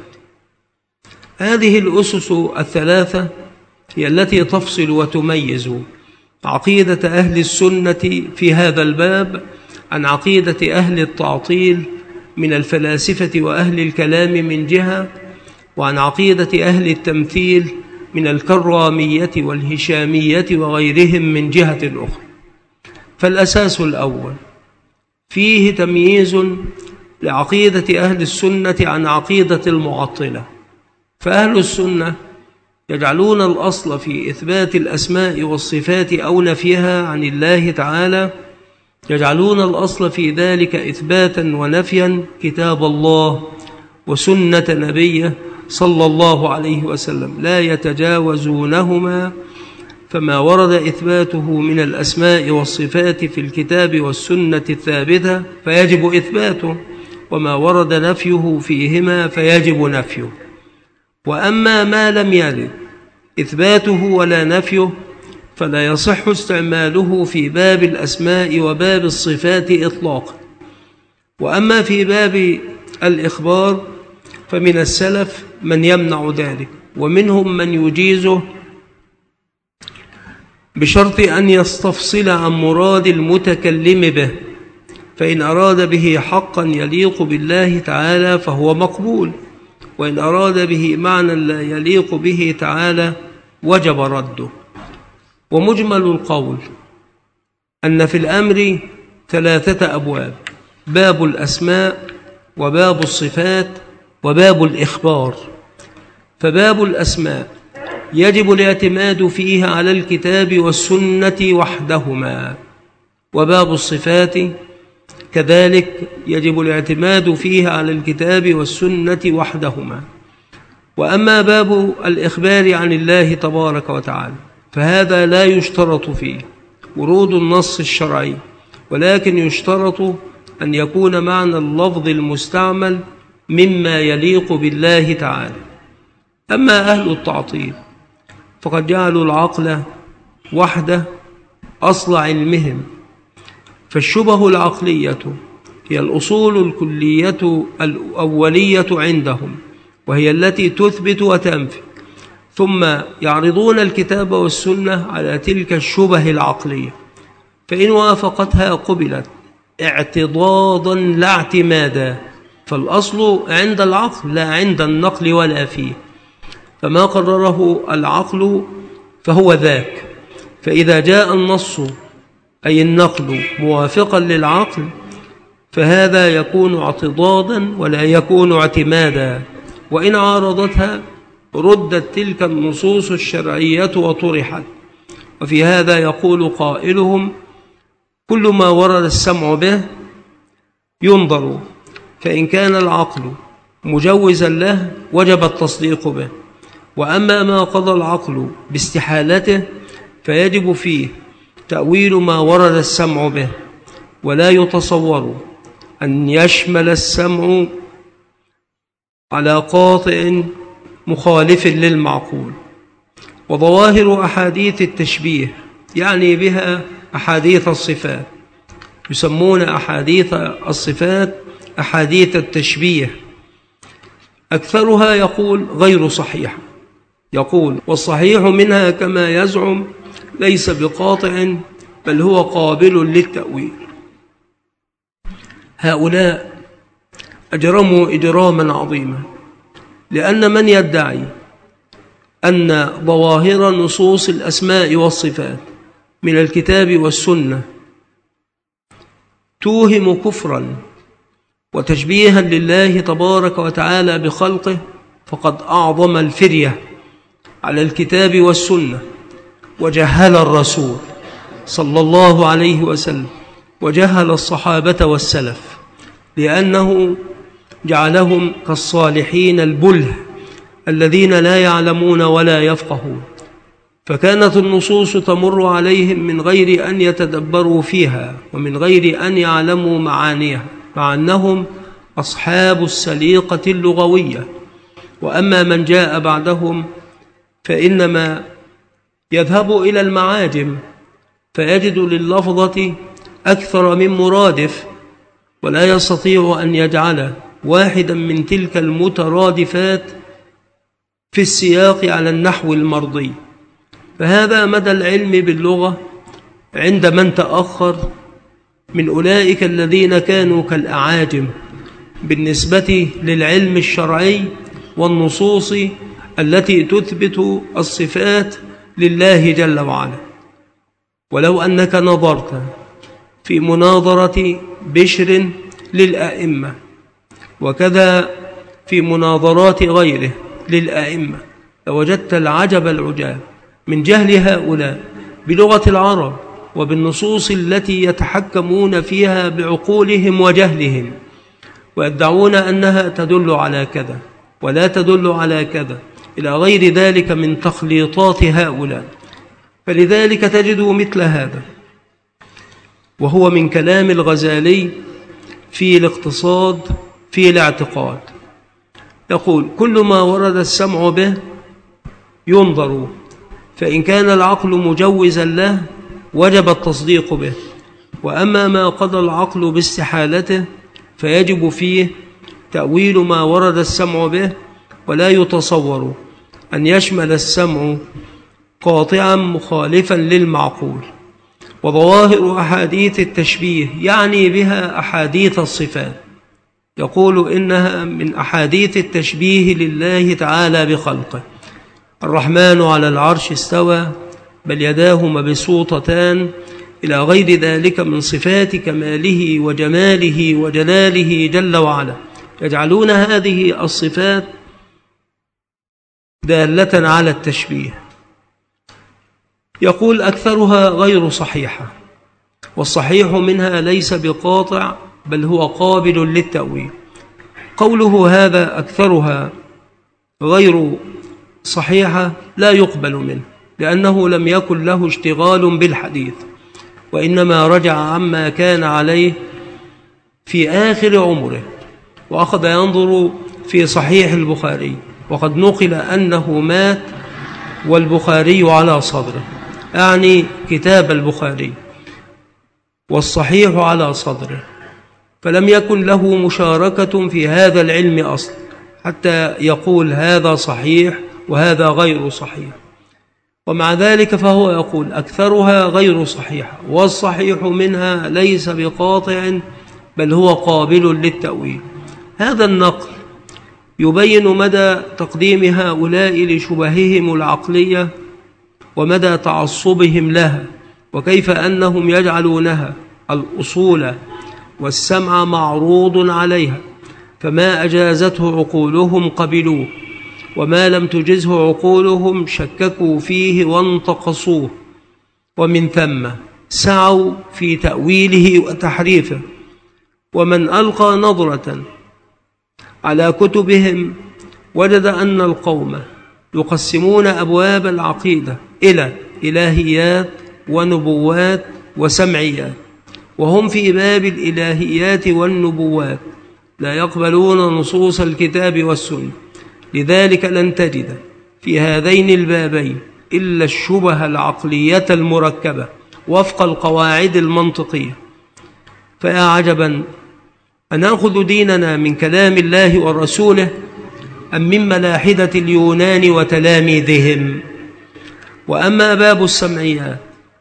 هذه الأسس الثلاثة هي التي تفصل وتميز عقيدة أهل السنة في هذا الباب عن عقيدة أهل التعطيل من الفلاسفة وأهل الكلام من جهة، وعن عقيدة أهل التمثيل من الكرامية والهشامية وغيرهم من جهة أخرى. فالأساس الأول فيه تمييز لعقيدة أهل السنة عن عقيدة المعطلة. فأهل السنة يجعلون الأصل في إثبات الأسماء والصفات أو نفيها عن الله تعالى، يجعلون الأصل في ذلك إثباتا ونفيا كتاب الله وسنة نبيه صلى الله عليه وسلم، لا يتجاوزونهما. فما ورد إثباته من الأسماء والصفات في الكتاب والسنة الثابتة فيجب إثباته، وما ورد نفيه فيهما فيجب نفيه. وأما ما لم يرد إثباته ولا نفيه فلا يصح استعماله في باب الأسماء وباب الصفات إطلاقا. وأما في باب الإخبار فمن السلف من يمنع ذلك، ومنهم من يجيزه بشرط أن يستفصل عن مراد المتكلم به، فإن أراد به حقا يليق بالله تعالى فهو مقبول، وإن أراد به معنى لا يليق به تعالى وجب رده. ومجمل القول أن في الأمر ثلاثة أبواب: باب الأسماء وباب الصفات وباب الإخبار. فباب الأسماء يجب الاعتماد فيه على الكتاب والسنة وحدهما، وباب الصفات كذلك يجب الاعتماد فيه على الكتاب والسنة وحدهما. وأما باب الإخبار عن الله تبارك وتعالى فهذا لا يشترط فيه ورود النص الشرعي، ولكن يشترط أن يكون معنى اللفظ المستعمل مما يليق بالله تعالى. أما أهل التعطيل فقد جعلوا العقل وحده أصل علمهم. فالشبه العقلية هي الأصول الكلية الأولية عندهم، وهي التي تثبت وتنفي، ثم يعرضون الكتاب والسنة على تلك الشبه العقلية، فإن وافقتها قبلت اعتضاضا لا اعتمادا، فالأصل عند العقل لا عند النقل ولا فيه، فما قرره العقل فهو ذاك. فإذا جاء النص أي النقل موافقا للعقل فهذا يكون اعتضادا ولا يكون اعتمادا، وإن عارضتها ردت تلك النصوص الشرعية وطرحت. وفي هذا يقول قائلهم: كل ما ورد السمع به ينظر، فإن كان العقل مجوزا له وجب التصديق به، وأما ما قضى العقل باستحالته فيجب فيه تأويل ما ورد السمع به، ولا يتصور أن يشمل السمع على قاطع مخالف للمعقول. وظواهر أحاديث التشبيه يعني بها أحاديث الصفات، يسمون أحاديث الصفات أحاديث التشبيه، أكثرها يقول غير صحيح، يقول: والصحيح منها كما يزعم ليس بقاطع بل هو قابل للتأويل. هؤلاء أجرموا إجراما عظيما، لأن من يدعي أن ظواهر نصوص الأسماء والصفات من الكتاب والسنة توهم كفرا وتشبيها لله تبارك وتعالى بخلقه فقد أعظم الفرية على الكتاب والسنة، وجهل الرسول صلى الله عليه وسلم، وجهل الصحابة والسلف، لأنه جعلهم كالصالحين البله الذين لا يعلمون ولا يفقهون، فكانت النصوص تمر عليهم من غير أن يتدبروا فيها ومن غير أن يعلموا معانيها، مع أنهم أصحاب السليقة اللغوية. وأما من جاء بعدهم فإنما يذهب إلى المعاجم فيجد لللفظة أكثر من مرادف، ولا يستطيع أن يجعل واحدا من تلك المترادفات في السياق على النحو المرضي. فهذا مدى العلم باللغة عند من تأخر من أولئك الذين كانوا كالأعاجم بالنسبة للعلم الشرعي والنصوص التي تثبت الصفات لله جل وعلا. ولو أنك نظرت في مناظرة بشر للأئمة وكذا في مناظرات غيره للأئمة لوجدت العجب العجاب من جهل هؤلاء بلغة العرب وبالنصوص التي يتحكمون فيها بعقولهم وجهلهم، ويدعون أنها تدل على كذا ولا تدل على كذا إلى غير ذلك من تخليطات هؤلاء. فلذلك تجد مثل هذا، وهو من كلام الغزالي في الاقتصاد في الاعتقاد، يقول: كل ما ورد السمع به ينظر، فإن كان العقل مجوزا له وجب التصديق به، وأما ما قضى العقل باستحالته فيجب فيه تأويل ما ورد السمع به، ولا يتصور أن يشمل السمع قاطعا مخالفا للمعقول. وظواهر أحاديث التشبيه يعني بها أحاديث الصفات، يقول إنها من أحاديث التشبيه لله تعالى بخلقه: الرحمن على العرش استوى، بل يداه مبسوطتان، إلى غير ذلك من صفات كماله وجماله وجلاله جل وعلا. يجعلون هذه الصفات دالة على التشبيه. يقول: أكثرها غير صحيحة، والصحيح منها ليس بقاطع بل هو قابل للتأويل. قوله هذا أكثرها غير صحيحة لا يقبل منه، لأنه لم يكن له اشتغال بالحديث، وإنما رجع عما كان عليه في آخر عمره وأخذ ينظر في صحيح البخاري، وقد نقل أنه مات والبخاري على صدره، أعني كتاب البخاري، والصحيح على صدره، فلم يكن له مشاركة في هذا العلم أصلا حتى يقول هذا صحيح وهذا غير صحيح. ومع ذلك فهو يقول أكثرها غير صحيحة، والصحيح منها ليس بقاطع بل هو قابل للتأويل. هذا النقل يبين مدى تقديم هؤلاء لشبههم العقلية ومدى تعصبهم لها، وكيف أنهم يجعلونها الأصول والسمع معروض عليها، فما أجازته عقولهم قبلوه، وما لم تجزه عقولهم شككوا فيه وانتقصوه، ومن ثم سعوا في تأويله وتحريفه. ومن ألقى نظرة على كتبهم وجد أن القوم يقسمون أبواب العقيدة إلى إلهيات ونبوات وسمعيات، وهم في باب الإلهيات والنبوات لا يقبلون نصوص الكتاب والسنة، لذلك لن تجد في هذين البابين إلا الشبه العقلية المركبة وفق القواعد المنطقية. فيا عجبا أن نأخذ ديننا من كلام الله ورسوله أم من ملاحدة اليونان وتلاميذهم. وأما باب السمعيات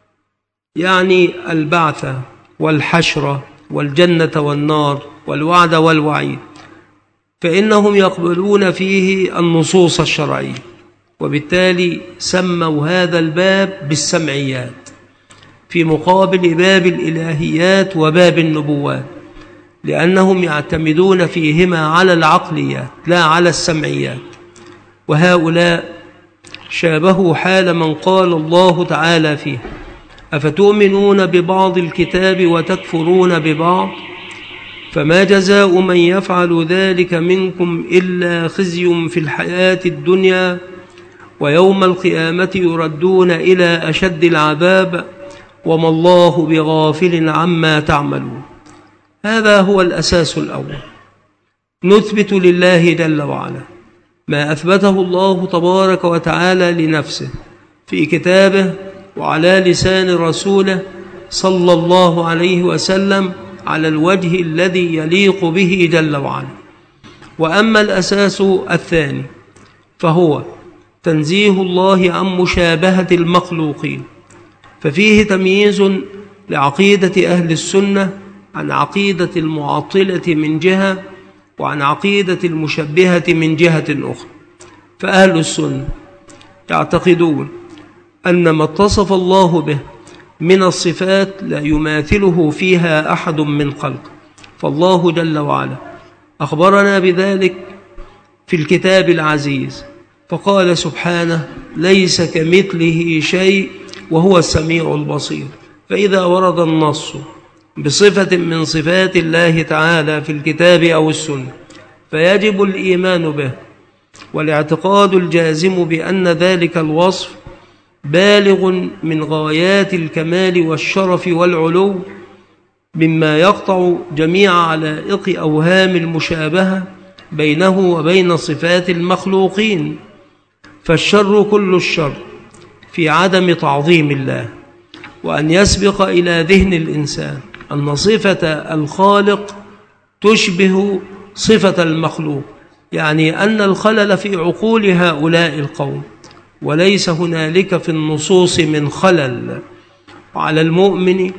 يعني البعث والحشر والجنة والنار والوعد والوعيد، فإنهم يقبلون فيه النصوص الشرعية، وبالتالي سموا هذا الباب بالسمعيات في مقابل باب الإلهيات وباب النبوات، لأنهم يعتمدون فيهما على العقليات لا على السمعيات. وهؤلاء شابهوا حال من قال الله تعالى فيه أفتؤمنون ببعض الكتاب وتكفرون ببعض، فما جزاء من يفعل ذلك منكم إلا خزي في الحياة الدنيا ويوم القيامة يردون إلى أشد العذاب وما الله بغافل عما تعملون. هذا هو الأساس الأول، نثبت لله جل وعلا ما أثبته الله تبارك وتعالى لنفسه في كتابه وعلى لسان رسوله صلى الله عليه وسلم على الوجه الذي يليق به جل وعلا. وأما الأساس الثاني فهو تنزيه الله عن مشابهة المخلوقين، ففيه تمييز لعقيدة أهل السنة عن عقيدة المعطلة من جهة وعن عقيدة المشبهة من جهة أخرى. فأهل السنة يعتقدون أن ما اتصف الله به من الصفات لا يماثله فيها أحد من خلقه، فالله جل وعلا أخبرنا بذلك في الكتاب العزيز فقال سبحانه ليس كمثله شيء وهو السميع البصير. فإذا ورد النص بصفة من صفات الله تعالى في الكتاب أو السنة فيجب الإيمان به والاعتقاد الجازم بأن ذلك الوصف بالغ من غايات الكمال والشرف والعلو، مما يقطع جميع علائق أوهام المشابهة بينه وبين صفات المخلوقين. فالشر كل الشر في عدم تعظيم الله، وأن يسبق إلى ذهن الإنسان أن صفة الخالق تشبه صفة المخلوق، يعني أن الخلل في عقول هؤلاء القوم، وليس هنالك في النصوص من خلل. وعلى المؤمن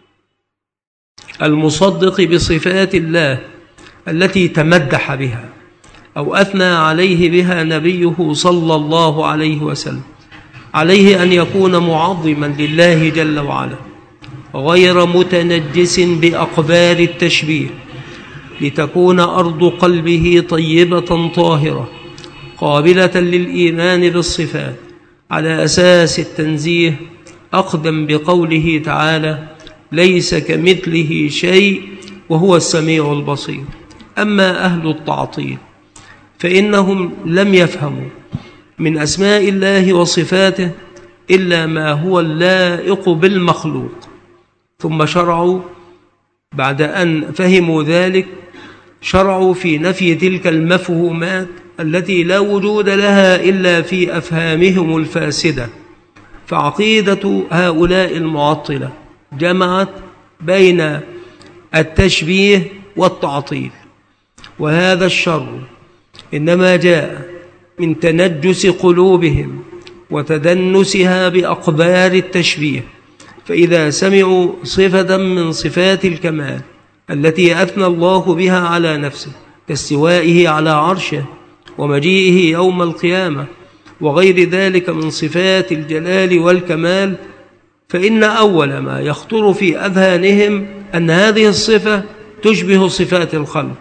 المصدق بصفات الله التي تمدح بها أو أثنى عليه بها نبيه صلى الله عليه وسلم عليه أن يكون معظما لله جل وعلا غير متنجس بأقبال التشبيه، لتكون أرض قلبه طيبة طاهرة قابلة للإيمان بالصفات على أساس التنزيه، أقدم بقوله تعالى ليس كمثله شيء وهو السميع البصير. أما أهل التعطيل فإنهم لم يفهموا من أسماء الله وصفاته إلا ما هو اللائق بالمخلوق، ثم شرعوا بعد أن فهموا ذلك شرعوا في نفي تلك المفهومات التي لا وجود لها إلا في أفهامهم الفاسدة، فعقيدة هؤلاء المعطلة جمعت بين التشبيه والتعطيل، وهذا الشر إنما جاء من تنجس قلوبهم وتدنسها بأقبال التشبيه. فإذا سمعوا صفة من صفات الكمال التي أثنى الله بها على نفسه كاستوائه على عرشه ومجيئه يوم القيامة وغير ذلك من صفات الجلال والكمال، فإن أول ما يخطر في أذهانهم أن هذه الصفة تشبه صفات الخلق،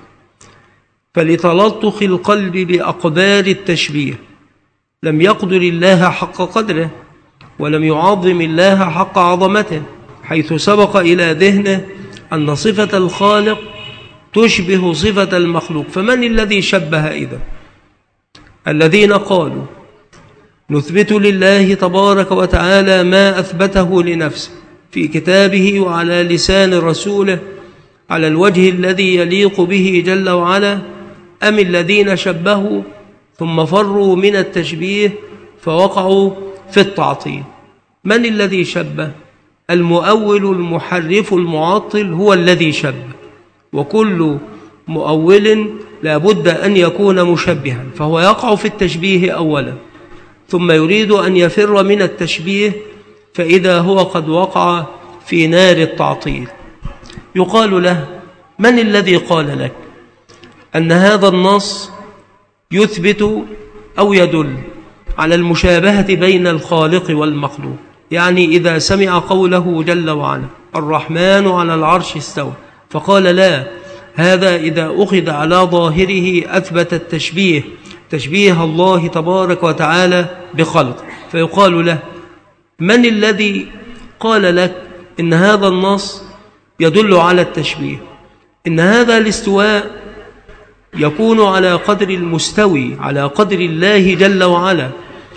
فلتلطخ القلب بأقبال التشبيه لم يقدر الله حق قدره ولم يعظم الله حق عظمته، حيث سبق إلى ذهنه أن صفة الخالق تشبه صفة المخلوق. فمن الذي شبه إذا؟ الذين قالوا نثبت لله تبارك وتعالى ما أثبته لنفسه في كتابه وعلى لسان رسوله على الوجه الذي يليق به جل وعلا، أم الذين شبهوا ثم فروا من التشبيه فوقعوا في التعطيل؟ من الذي شبه؟ المؤول المحرف المعطل هو الذي شبه، وكل مؤول لا بد أن يكون مشبها، فهو يقع في التشبيه أولا ثم يريد أن يفر من التشبيه، فإذا هو قد وقع في نار التعطيل. يقال له: من الذي قال لك أن هذا النص يثبت أو يدل على المشابهة بين الخالق والمخلوق؟ يعني إذا سمع قوله جل وعلا الرحمن على العرش استوى فقال لا، هذا إذا أخذ على ظاهره أثبت التشبيه، تشبيه الله تبارك وتعالى بخلق، فيقال له: من الذي قال لك إن هذا النص يدل على التشبيه؟ إن هذا الاستواء يكون على قدر المستوي، على قدر الله جل وعلا،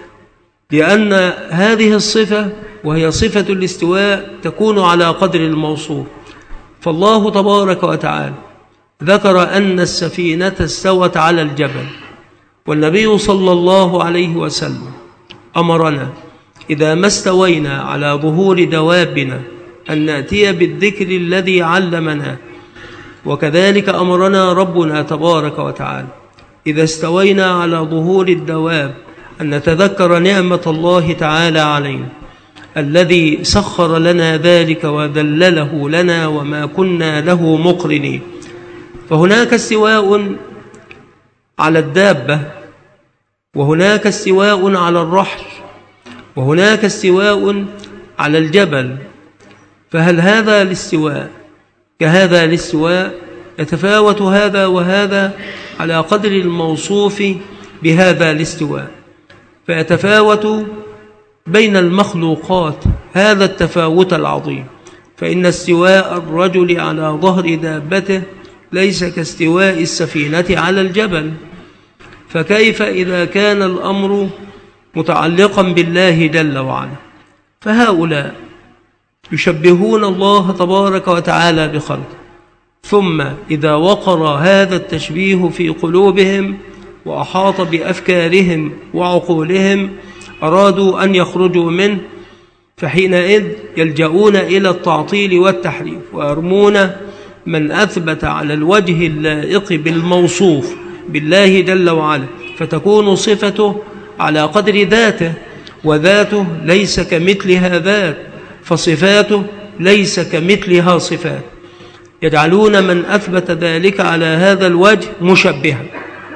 لأن هذه الصفة وهي صفة الاستواء تكون على قدر الموصوف. فالله تبارك وتعالى ذكر أن السفينة استوت على الجبل، والنبي صلى الله عليه وسلم أمرنا إذا ما استوينا على ظهور دوابنا أن نأتي بالذكر الذي علمنا، وكذلك أمرنا ربنا تبارك وتعالى إذا استوينا على ظهور الدواب أن نتذكر نعمة الله تعالى علينا الذي سخر لنا ذلك وذلله لنا وما كنا له مقرنين. فهناك استواء على الدابة، وهناك استواء على الرحل، وهناك استواء على الجبل. فهل هذا الاستواء كهذا الاستواء؟ يتفاوت هذا وهذا على قدر الموصوف بهذا الاستواء، فيتفاوت بين المخلوقات هذا التفاوت العظيم. فإن استواء الرجل على ظهر دابته ليس كاستواء السفينة على الجبل، فكيف إذا كان الأمر متعلقا بالله جل وعلا؟ فهؤلاء يشبهون الله تبارك وتعالى بخلقه، ثم إذا وقر هذا التشبيه في قلوبهم وأحاط بأفكارهم وعقولهم أرادوا أن يخرجوا منه، فحينئذ يلجؤون إلى التعطيل والتحريف ويرمون من أثبت على الوجه اللائق بالموصوف بالله جل وعلا، فتكون صفته على قدر ذاته، وذاته ليس كمثلها ذات، فصفاته ليس كمثلها صفات. يجعلون من أثبت ذلك على هذا الوجه مشبها،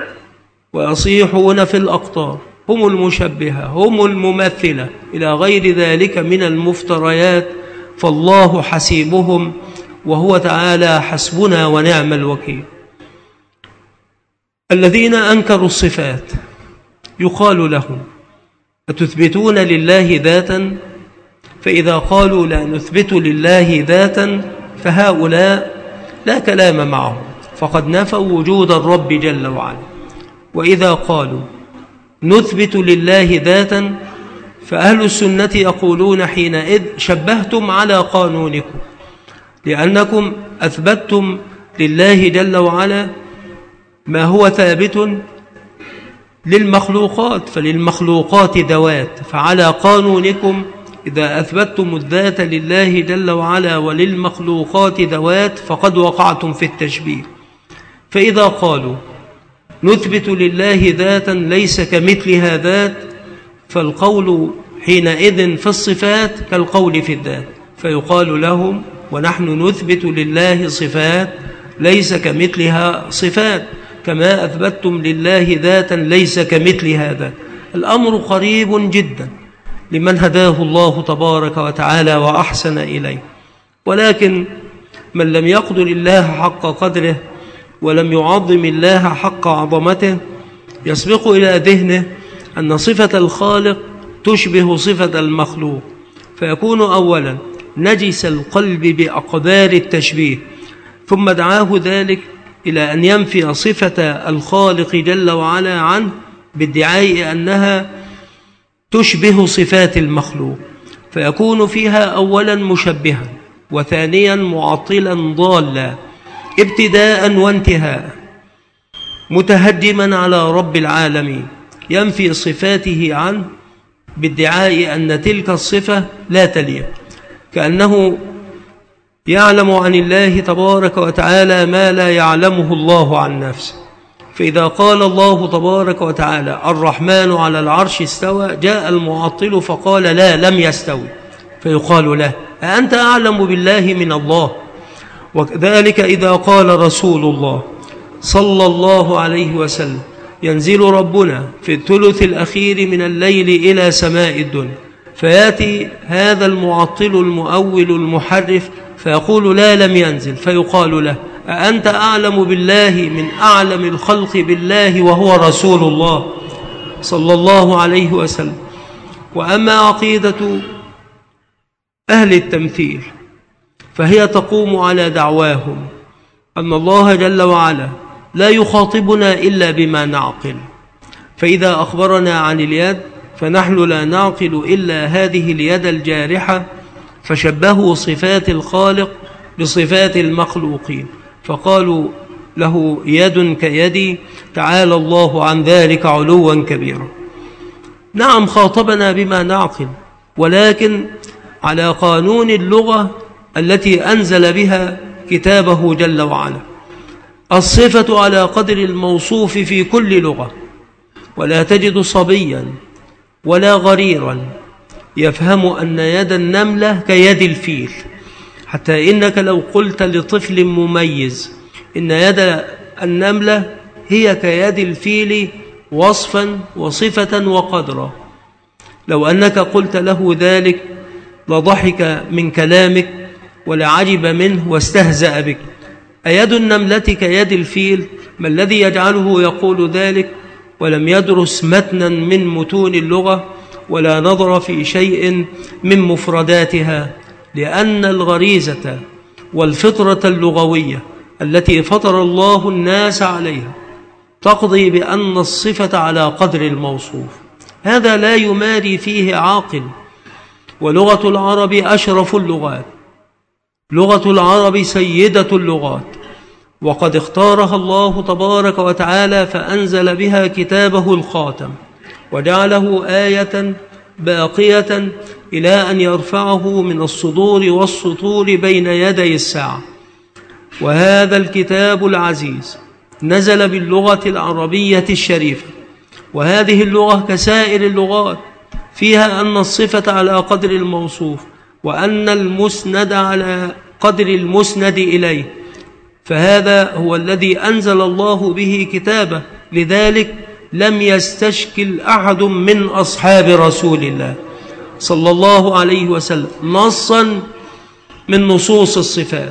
ويصيحون في الأقطار هم المشبهة، هم الممثلة، إلى غير ذلك من المفتريات. فالله حسيبهم وهو تعالى حسبنا ونعم الوكيل. الذين أنكروا الصفات يقال لهم أتثبتون لله ذاتا؟ فإذا قالوا لا نثبت لله ذاتا فهؤلاء لا كلام معهم، فقد نفوا وجود الرب جل وعلا. وإذا قالوا نثبت لله ذاتا فأهل السنة يقولون حينئذ شبهتم على قانونكم، لأنكم أثبتتم لله جل وعلا ما هو ثابت للمخلوقات، فللمخلوقات ذوات، فعلى قانونكم إذا أثبتتم الذات لله جل وعلا وللمخلوقات ذوات فقد وقعتم في التشبيه. فإذا قالوا نثبت لله ذاتا ليس كمثلها ذات فالقول حينئذ في الصفات كالقول في الذات، فيقال لهم ونحن نثبت لله صفات ليس كمثلها صفات كما أثبتتم لله ذاتا ليس كمثلها ذات. الأمر قريب جدا لمن هداه الله تبارك وتعالى وأحسن إليه، ولكن من لم يقدر الله حق قدره ولم يعظم الله حق عظمته يسبق إلى ذهنه أن صفة الخالق تشبه صفة المخلوق، فيكون أولا نجس القلب بأقدار التشبيه، ثم دعاه ذلك إلى أن ينفي صفة الخالق جل وعلا عنه بادعاء أنها تشبه صفات المخلوق، فيكون فيها أولا مشبها وثانيا معطلا ضالا ابتداء وانتهاء متهجما على رب العالمين، ينفي صفاته عنه بادعاء أن تلك الصفة لا تليق، كأنه يعلم عن الله تبارك وتعالى ما لا يعلمه الله عن نفسه. فإذا قال الله تبارك وتعالى الرحمن على العرش استوى جاء المعطل فقال لا لم يستوي، فيقال له أأنت أعلم بالله من الله؟ وكذلك إذا قال رسول الله صلى الله عليه وسلم ينزل ربنا في الثلث الأخير من الليل إلى سماء الدنيا، فيأتي هذا المعطل المؤول المحرف فيقول لا لم ينزل، فيقال له أأنت أعلم بالله من أعلم الخلق بالله وهو رسول الله صلى الله عليه وسلم. وأما عقيدة أهل التمثيل فهي تقوم على دعواهم أن الله جل وعلا لا يخاطبنا إلا بما نعقل، فإذا أخبرنا عن اليد فنحن لا نعقل إلا هذه اليد الجارحة، فشبهوا صفات الخالق بصفات المخلوقين فقالوا له يد كيدي، تعالى الله عن ذلك علوا كبيرا. نعم خاطبنا بما نعقل، ولكن على قانون اللغة التي أنزل بها كتابه جل وعلا، الصفة على قدر الموصوف في كل لغة، ولا تجد صبيا ولا غريرا يفهم أن يد النملة كيد الفيل، حتى إنك لو قلت لطفل مميز إن يد النملة هي كيد الفيل وصفا وصفة وقدرا، لو أنك قلت له ذلك لضحك من كلامك ولعجب منه واستهزأ بك. أيد النملة كيد الفيل؟ ما الذي يجعله يقول ذلك ولم يدرس متنا من متون اللغة ولا نظر في شيء من مفرداتها؟ لأن الغريزة والفطرة اللغوية التي فطر الله الناس عليها تقضي بأن الصفة على قدر الموصوف، هذا لا يماري فيه عاقل. ولغة العرب أشرف اللغات، لغة العرب سيدة اللغات، وقد اختارها الله تبارك وتعالى فأنزل بها كتابه الخاتم وجعله آية باقية إلى أن يرفعه من الصدور والسطور بين يدي الساعة. وهذا الكتاب العزيز نزل باللغة العربية الشريفة، وهذه اللغة كسائر اللغات فيها أن الصفة على قدر الموصوف وأن المسند على قدر المسند إليه، فهذا هو الذي أنزل الله به كتابه، لذلك لم يستشكل أحد من أصحاب رسول الله صلى الله عليه وسلم نصا من نصوص الصفات،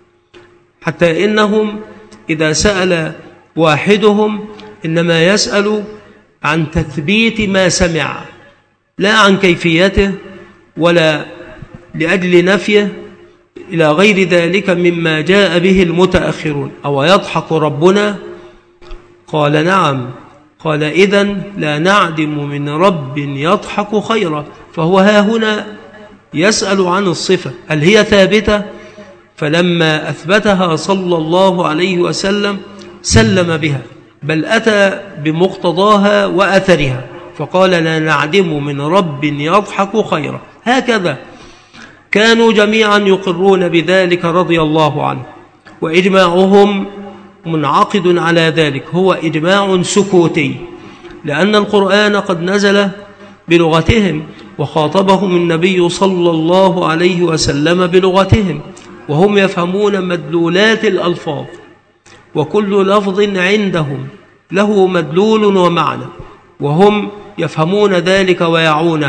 حتى إنهم إذا سأل واحدهم إنما يسأل عن تثبيت ما سمع لا عن كيفيته ولا لأجل نفيه إلى غير ذلك مما جاء به المتأخرون. أو يضحك ربنا؟ قال نعم. قال إذن لا نعدم من رب يضحك خيرا، فهو ها هنا يسأل عن الصفة هل هي ثابتة؟ فلما أثبتها صلى الله عليه وسلم سلم بها، بل أتى بمقتضاها وأثرها، فقال لا نعدم من رب يضحك خيرا، هكذا كانوا جميعا يقرون بذلك رضي الله عنه، وإجماعهم منعقد على ذلك، هو إجماع سكوتي، لأن القرآن قد نزل بلغتهم وخاطبهم النبي صلى الله عليه وسلم بلغتهم، وهم يفهمون مدلولات الألفاظ، وكل لفظ عندهم له مدلول ومعنى، وهم يفهمون ذلك ويعونه.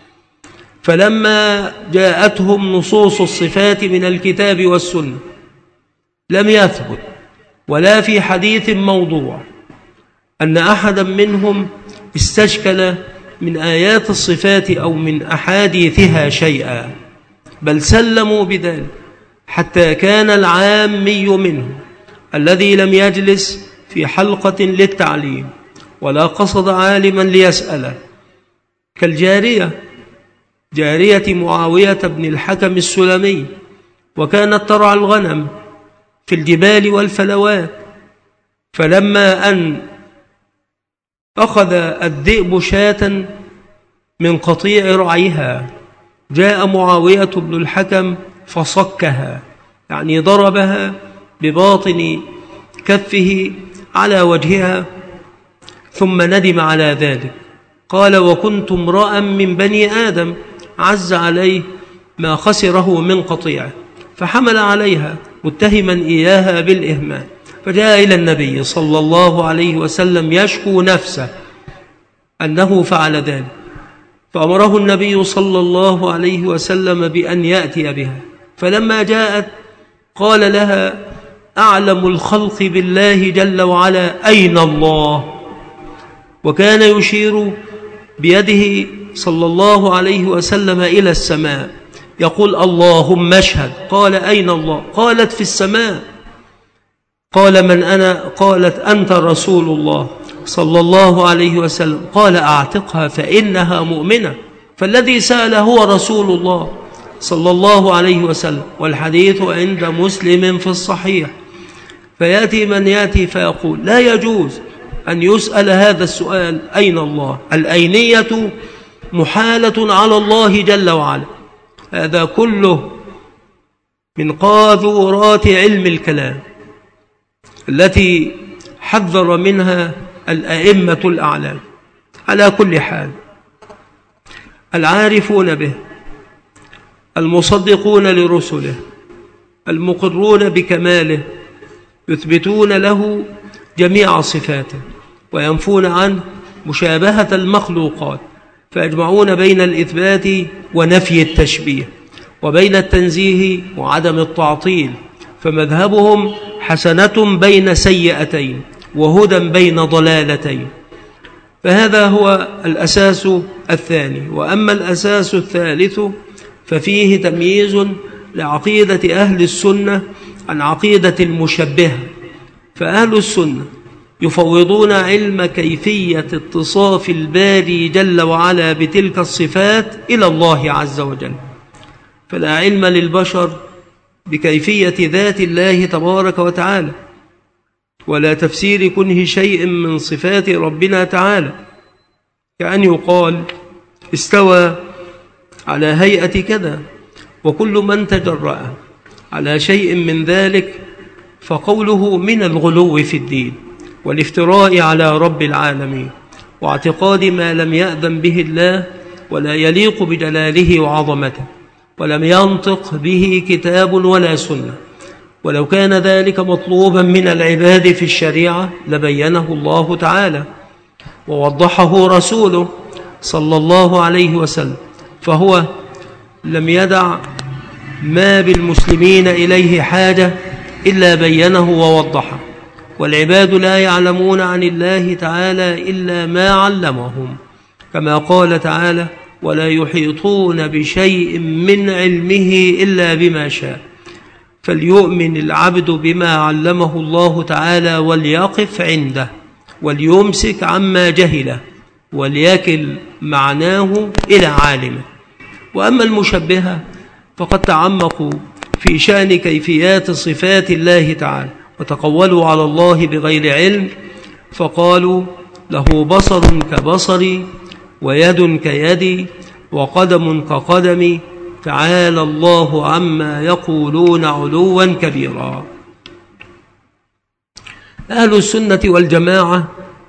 فلما جاءتهم نصوص الصفات من الكتاب والسنة لم يثبت ولا في حديث موضوع أن أحدا منهم استشكل من آيات الصفات أو من أحاديثها شيئا، بل سلموا بذلك، حتى كان العامي منهم الذي لم يجلس في حلقة للتعليم ولا قصد عالما ليسأله، كالجارية، جارية معاوية بن الحكم السلمي، وكانت ترعى الغنم في الجبال والفلوات، فلما أن أخذ الذئب شاة من قطيع رعيها جاء معاوية بن الحكم فصكها، يعني ضربها بباطن كفه على وجهها، ثم ندم على ذلك، قال: وكنت امرأ من بني آدم عز عليه ما خسره من قطيعه، فحمل عليها متهما إياها بالإهمال، فجاء إلى النبي صلى الله عليه وسلم يشكو نفسه أنه فعل ذلك، فأمره النبي صلى الله عليه وسلم بأن يأتي بها، فلما جاءت قال لها: أعلم الخلق بالله جل وعلا أين الله؟ وكان يشير بيده صلى الله عليه وسلم إلى السماء يقول: اللهم اشهد. قال: أين الله؟ قالت: في السماء. قال: من أنا؟ قالت: أنت رسول الله صلى الله عليه وسلم. قال: أعتقها فإنها مؤمنة. فالذي سأل هو رسول الله صلى الله عليه وسلم، والحديث عند مسلم في الصحيح. فيأتي من يأتي فيقول: لا يجوز أن يسأل هذا السؤال أين الله، الأينية محالة على الله جل وعلا. هذا كله من قاذورات علم الكلام التي حذر منها الأئمة الأعلام. على كل حال، العارفون به المصدقون لرسله المقرون بكماله يثبتون له جميع صفاته وينفون عنه مشابهة المخلوقات، فيجمعون بين الإثبات ونفي التشبيه، وبين التنزيه وعدم التعطيل، فمذهبهم حسنة بين سيئتين وهدى بين ضلالتين. فهذا هو الأساس الثاني. وأما الأساس الثالث ففيه تمييز لعقيدة أهل السنة عن عقيدة المشبهة. فأهل السنة يفوضون علم كيفية اتصاف الباري جل وعلا بتلك الصفات إلى الله عز وجل، فلا علم للبشر بكيفية ذات الله تبارك وتعالى، ولا تفسير كنه شيء من صفات ربنا تعالى، كأن يقال استوى على هيئة كذا، وكل من تجرأ على شيء من ذلك فقوله من الغلو في الدين والافتراء على رب العالمين، واعتقاد ما لم يأذن به الله ولا يليق بجلاله وعظمته، ولم ينطق به كتاب ولا سنة. ولو كان ذلك مطلوبا من العباد في الشريعة لبينه الله تعالى ووضحه رسوله صلى الله عليه وسلم، فهو لم يدع ما بالمسلمين إليه حاجة إلا بينه ووضحه، والعباد لا يعلمون عن الله تعالى إلا ما علمهم، كما قال تعالى: ولا يحيطون بشيء من علمه إلا بما شاء. فليؤمن العبد بما علمه الله تعالى وليقف عنده وليمسك عما جهله وليكل معناه إلى عالمه. وأما المشبهة فقد تعمقوا في شأن كيفيات صفات الله تعالى وتقولوا على الله بغير علم، فقالوا له بصر كبصري ويد كيدي وقدم كقدم، تعالى الله عما يقولون علوا كبيرا. أهل السنة والجماعة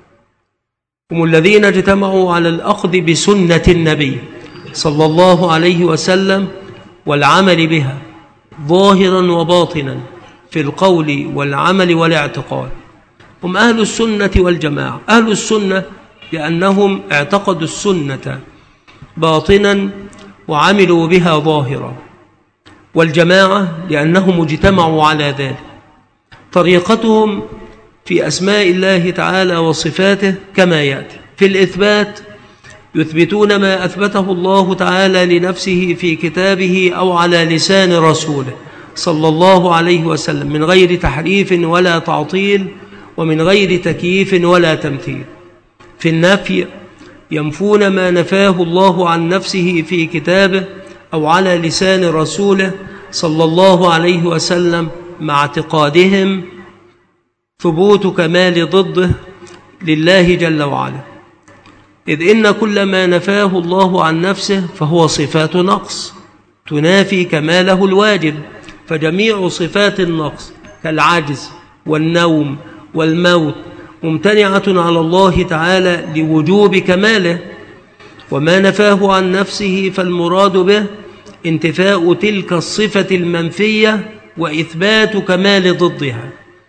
هم الذين اجتمعوا على الأخذ بسنة النبي صلى الله عليه وسلم والعمل بها ظاهرا وباطنا في القول والعمل والاعتقاد. هم أهل السنة والجماعة. أهل السنة لأنهم اعتقدوا السنة باطنا وعملوا بها ظاهرا، والجماعة لأنهم اجتمعوا على ذلك. طريقتهم في أسماء الله تعالى وصفاته كما يأتي. في الإثبات يثبتون ما أثبته الله تعالى لنفسه في كتابه أو على لسان رسوله صلى الله عليه وسلم من غير تحريف ولا تعطيل ومن غير تكييف ولا تمثيل. في النفي ينفون ما نفاه الله عن نفسه في كتابه أو على لسان رسوله صلى الله عليه وسلم مع اعتقادهم ثبوت كمال ضده لله جل وعلا، إذ إن كل ما نفاه الله عن نفسه فهو صفات نقص تنافي كماله الواجب. فجميع صفات النقص كالعجز والنوم والموت ممتنعة على الله تعالى لوجوب كماله، وما نفاه عن نفسه فالمراد به انتفاء تلك الصفة المنفية وإثبات كمال ضدها،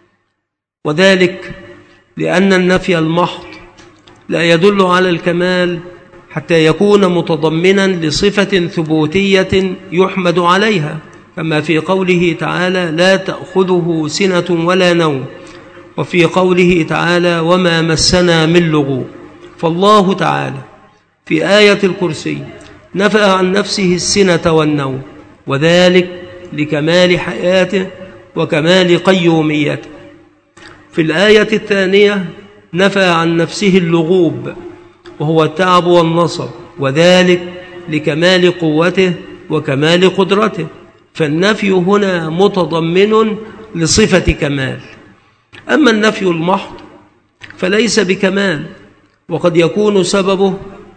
وذلك لأن النفي المحض لا يدل على الكمال حتى يكون متضمنا لصفة ثبوتية يحمد عليها، كما في قوله تعالى لا تأخذه سنة ولا نوم، وفي قوله تعالى وما مسنا من لغوب. فالله تعالى في آية الكرسي نفى عن نفسه السنة والنوم، وذلك لكمال حياته وكمال قيوميته. في الآية الثانية نفى عن نفسه اللغوب وهو التعب والنصب، وذلك لكمال قوته وكمال قدرته. فالنفي هنا متضمن لصفة كمال. أما النفي المحض فليس بكمال، وقد يكون سببه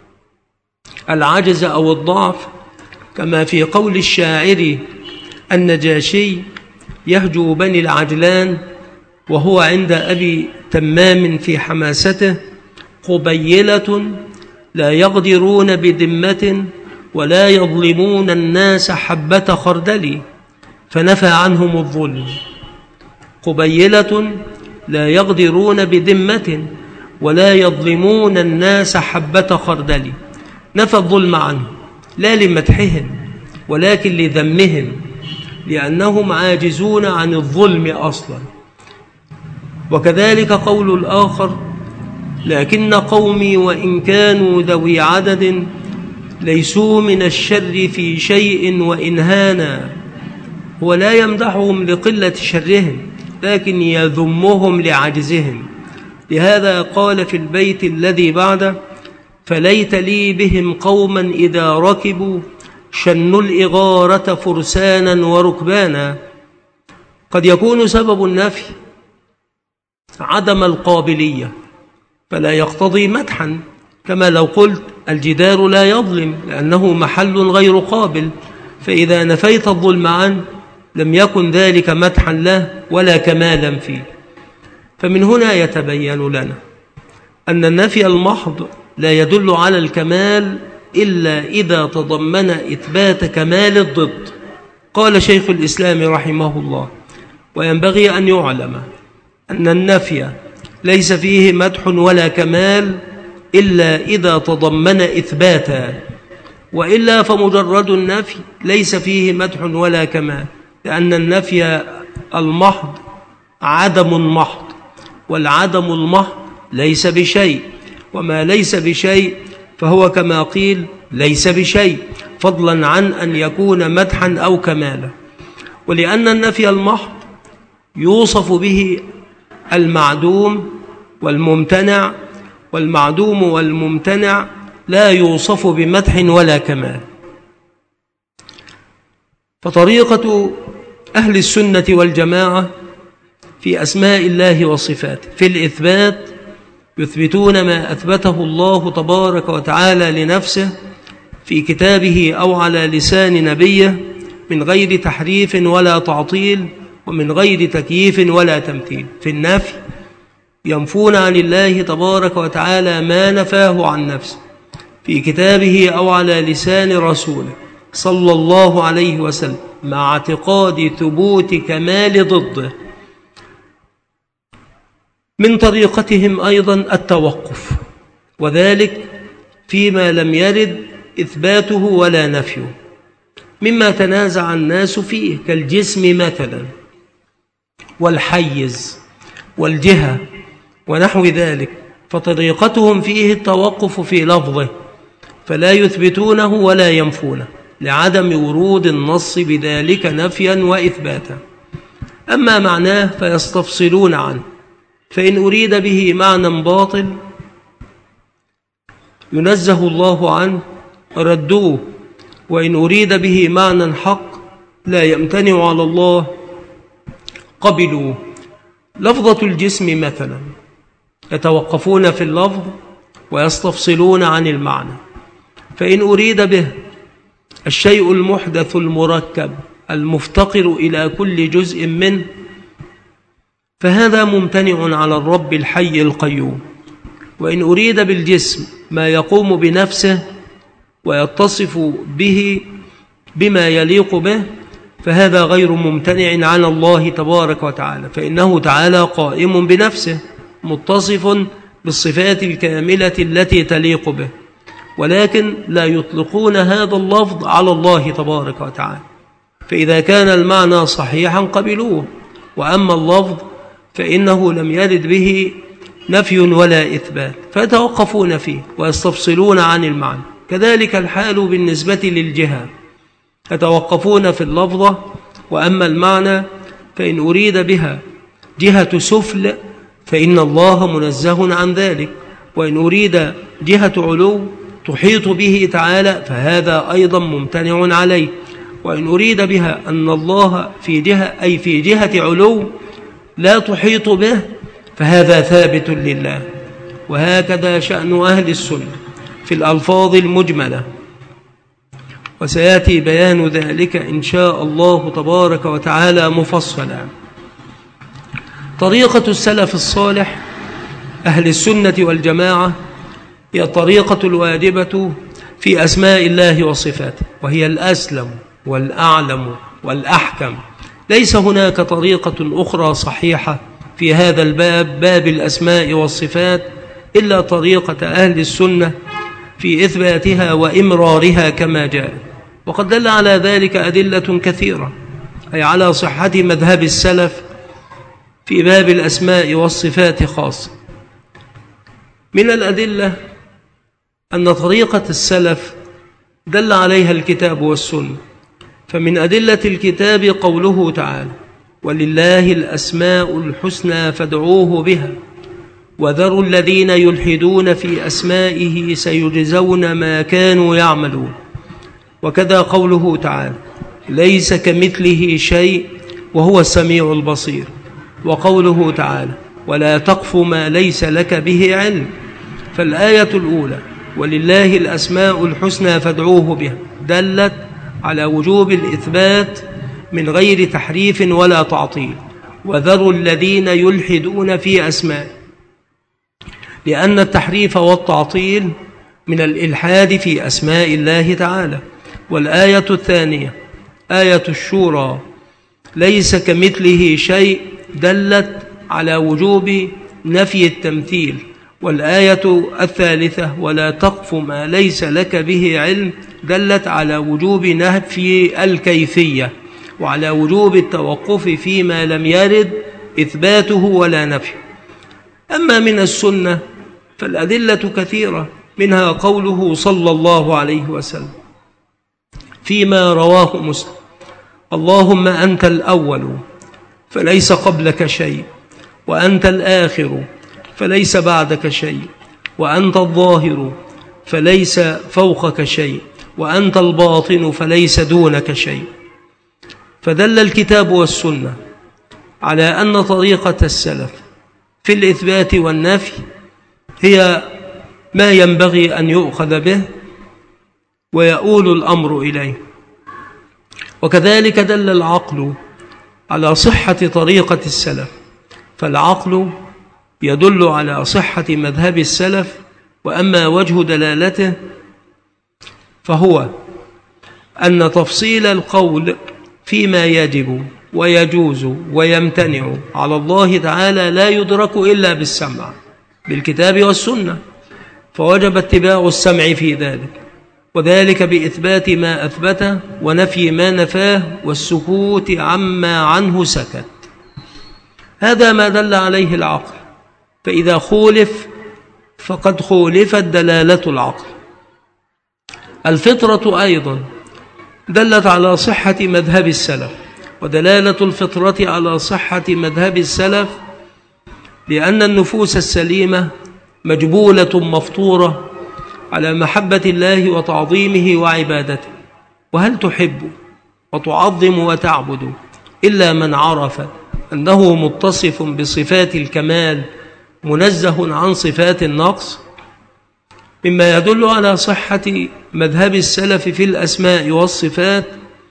العجز أو الضعف، كما في قول الشاعر النجاشي يهجو بني العجلان وهو عند أبي تمام في حماسته قبيلة لا يغدرون بذمة ولا يظلمون الناس حبة خردل، فنفى عنهم الظلم. قبيلة لا يغدرون بذمة ولا يظلمون الناس حبة خردل، نفى الظلم عنهم لا لمدحهم ولكن لذمهم، لأنهم عاجزون عن الظلم أصلا. وكذلك قول الآخر لكن قومي وإن كانوا ذوي عدد ليسوا من الشر في شيء وإن هانا، هو لا يمدحهم لقلة شرهم لكن يذمهم لعجزهم. لهذا قال في البيت الذي بعده فليت لي بهم قوما إذا ركبوا شنوا الإغارة فرسانا وركبانا. قد يكون سبب النفي عدم القابلية فلا يقتضي مدحا، كما لو قلت الجدار لا يظلم لأنه محل غير قابل، فإذا نفيت الظلم عنه لم يكن ذلك مدحا له ولا كمالا فيه. فمن هنا يتبين لنا أن النفي المحض لا يدل على الكمال إلا إذا تضمن إثبات كمال الضد. قال شيخ الإسلام رحمه الله وينبغي أن يعلم أن النفي ليس فيه مدح ولا كمال إلا إذا تضمن إثباتا، وإلا فمجرد النفي ليس فيه مدح ولا كمال، لأن النفي المحض عدم محض، والعدم المحض ليس بشيء، وما ليس بشيء فهو كما قيل ليس بشيء، فضلا عن أن يكون مدحا أو كمالا. ولأن النفي المحض يوصف به المعدوم والممتنع، والمعدوم والممتنع لا يوصف بمدح ولا كمال. فطريقة أهل السنة والجماعة في أسماء الله وصفاته في الإثبات يثبتون ما أثبته الله تبارك وتعالى لنفسه في كتابه أو على لسان نبيه من غير تحريف ولا تعطيل ومن غير تكييف ولا تمثيل. في النفي ينفون عن الله تبارك وتعالى ما نفاه عن نفسه في كتابه أو على لسان رسوله صلى الله عليه وسلم مع اعتقاد ثبوت كمال ضده. من طريقتهم أيضا التوقف، وذلك فيما لم يرد إثباته ولا نفيه مما تنازع الناس فيه كالجسم مثلا والحيز والجهة ونحو ذلك، فطريقتهم فيه التوقف في لفظه فلا يثبتونه ولا ينفونه لعدم ورود النص بذلك نفيا وإثباتا. أما معناه فيستفصلون عنه، فإن أريد به معنى باطل ينزه الله عنه ردوه، وإن أريد به معنى حق لا يمتنع على الله قبلوه. لفظة الجسم مثلا يتوقفون في اللفظ ويستفصلون عن المعنى، فإن أريد به الشيء المحدث المركب المفتقر إلى كل جزء منه فهذا ممتنع على الرب الحي القيوم. وإن أريد بالجسم ما يقوم بنفسه ويتصف به بما يليق به فهذا غير ممتنع على الله تبارك وتعالى، فإنه تعالى قائم بنفسه متصف بالصفات الكاملة التي تليق به، ولكن لا يطلقون هذا اللفظ على الله تبارك وتعالى، فإذا كان المعنى صحيحا قبلوه، وأما اللفظ فإنه لم يرد به نفي ولا إثبات فيتوقفون فيه ويستفصلون عن المعنى. كذلك الحال بالنسبة للجهة، يتوقفون في اللفظة، وأما المعنى فإن أريد بها جهة سفل فإن الله منزه عن ذلك، وإن أريد جهة علو تحيط به تعالى فهذا أيضا ممتنع عليه، وإن أريد بها أن الله في جهة أي في جهة علو لا تحيط به فهذا ثابت لله. وهكذا شأن أهل السنة في الألفاظ المجملة، وسيأتي بيان ذلك إن شاء الله تبارك وتعالى مفصلا. طريقة السلف الصالح أهل السنة والجماعة هي الطريقة الواجبة في أسماء الله وصفاته، وهي الأسلم والأعلم والأحكم. ليس هناك طريقة أخرى صحيحة في هذا الباب، باب الأسماء والصفات، إلا طريقة أهل السنة في إثباتها وإمرارها كما جاء. وقد دل على ذلك أدلة كثيرة، أي على صحة مذهب السلف في باب الأسماء والصفات خاصة. من الأدلة أن طريقة السلف دل عليها الكتاب والسنة، فمن أدلة الكتاب قوله تعالى: ولله الأسماء الحسنى فادعوه بها وذروا الذين يلحدون في أسمائه سيجزون ما كانوا يعملون. وكذا قوله تعالى: ليس كمثله شيء وهو السميع البصير. وقوله تعالى: ولا تقف ما ليس لك به علم. فالآية الأولى ولله الأسماء الحسنى فادعوه بها دلت على وجوب الإثبات من غير تحريف ولا تعطيل، وذروا الذين يلحدون في أسمائه، لأن التحريف والتعطيل من الإلحاد في أسماء الله تعالى. والآية الثانية آية الشورى ليس كمثله شيء دلت على وجوب نفي التمثيل. والآية الثالثة ولا تقف ما ليس لك به علم دلت على وجوب نفي الكيفية وعلى وجوب التوقف فيما لم يرد إثباته ولا نفيه. أما من السنة فالأدلة كثيرة، منها قوله صلى الله عليه وسلم فيما رواه مسلم: اللهم أنت الأول فليس قبلك شيء، وأنت الآخر فليس بعدك شيء، وأنت الظاهر فليس فوقك شيء، وأنت الباطن فليس دونك شيء. فدل الكتاب والسنة على أن طريقة السلف في الإثبات والنفي هي ما ينبغي أن يؤخذ به ويؤول الأمر إليه. وكذلك دل العقل على صحة طريقة السلف، فالعقل يدل على صحة مذهب السلف. وأما وجه دلالته فهو أن تفصيل القول فيما يجب ويجوز ويمتنع على الله تعالى لا يدرك إلا بالسمع بالكتاب والسنة، فوجب اتباع السمع في ذلك، وذلك بإثبات ما أثبته ونفي ما نفاه والسكوت عما عنه سكت. هذا ما دل عليه العقل، فإذا خولف فقد خولفت دلالة العقل. الفطرة أيضا دلت على صحة مذهب السلف، ودلالة الفطرة على صحة مذهب السلف لأن النفوس السليمة مجبولة مفطورة على محبة الله وتعظيمه وعبادته. وهل تحب وتعظم وتعبد إلا من عرف أنه متصف بصفات الكمال منزه عن صفات النقص؟ مما يدل على صحة مذهب السلف في الأسماء والصفات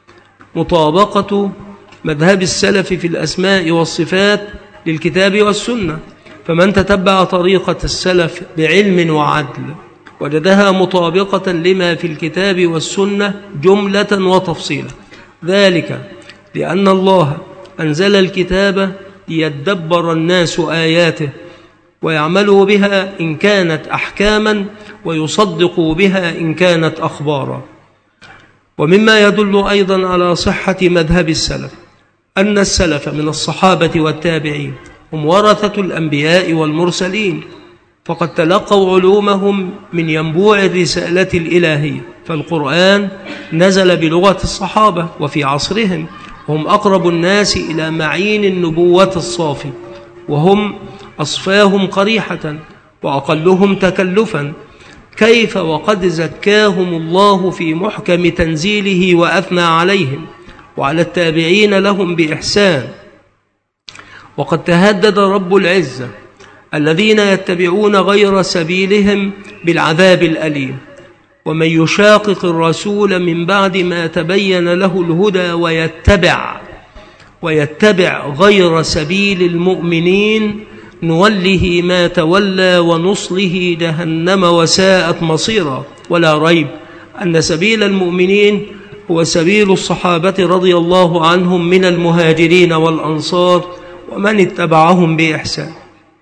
مطابقة مذهب السلف في الأسماء والصفات للكتاب والسنة، فمن تتبع طريقة السلف بعلم وعدل وجدها مطابقة لما في الكتاب والسنة جملة وتفصيلا، ذلك لأن الله أنزل الكتاب ليدبر الناس آياته ويعملوا بها إن كانت أحكاما ويصدقوا بها إن كانت أخبارا. ومما يدل أيضا على صحة مذهب السلف أن السلف من الصحابة والتابعين هم ورثة الأنبياء والمرسلين، فقد تلقوا علومهم من ينبوع الرسالة الإلهية، فالقرآن نزل بلغة الصحابة وفي عصرهم، هم أقرب الناس إلى معين النبوة الصافي، وهم أصفاهم قريحة وأقلهم تكلفا، كيف وقد زكاهم الله في محكم تنزيله وأثنى عليهم وعلى التابعين لهم بإحسان. وقد تهدد رب العزة الذين يتبعون غير سبيلهم بالعذاب الأليم. ومن يشاقق الرسول من بعد ما تبين له الهدى ويتبع ويتبع غير سبيل المؤمنين نوله ما تولى ونصله جهنم وساءت مصيرا. ولا ريب أن سبيل المؤمنين هو سبيل الصحابة رضي الله عنهم من المهاجرين والأنصار ومن اتبعهم بإحسان.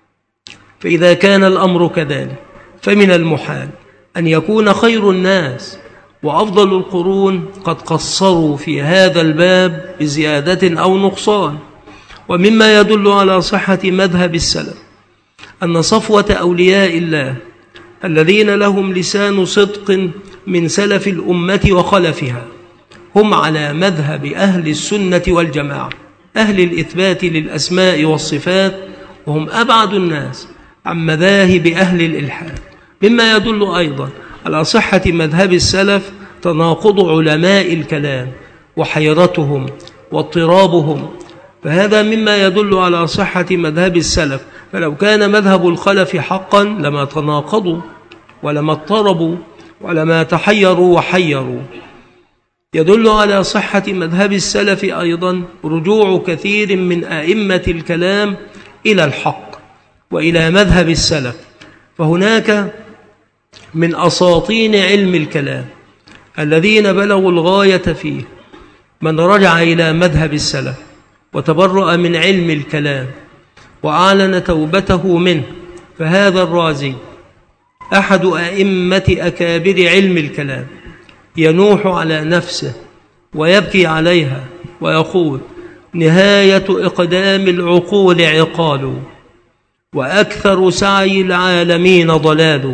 فإذا كان الأمر كذلك فمن المحال أن يكون خير الناس وأفضل القرون قد قصروا في هذا الباب بزيادة أو نقصان. ومما يدل على صحة مذهب السلف أن صفوة أولياء الله الذين لهم لسان صدق من سلف الأمة وخلفها هم على مذهب أهل السنة والجماعة، أهل الإثبات للأسماء والصفات، وهم أبعد الناس عن مذاهب أهل الإلحاد. مما يدل أيضا على صحة مذهب السلف تناقض علماء الكلام وحيرتهم واضطرابهم، فهذا مما يدل على صحة مذهب السلف. فلو كان مذهب الخلف حقا لما تناقضوا ولما اضطربوا ولما تحيروا وحيروا. يدل على صحة مذهب السلف أيضا رجوع كثير من أئمة الكلام إلى الحق وإلى مذهب السلف، فهناك من أساطين علم الكلام الذين بلغوا الغاية فيه من رجع إلى مذهب السلف وتبرأ من علم الكلام وأعلن توبته منه، فهذا الرازي أحد أئمة أكابر علم الكلام ينوح على نفسه ويبكي عليها ويقول: نهاية إقدام العقول عقال، وأكثر سعي العالمين ضلال،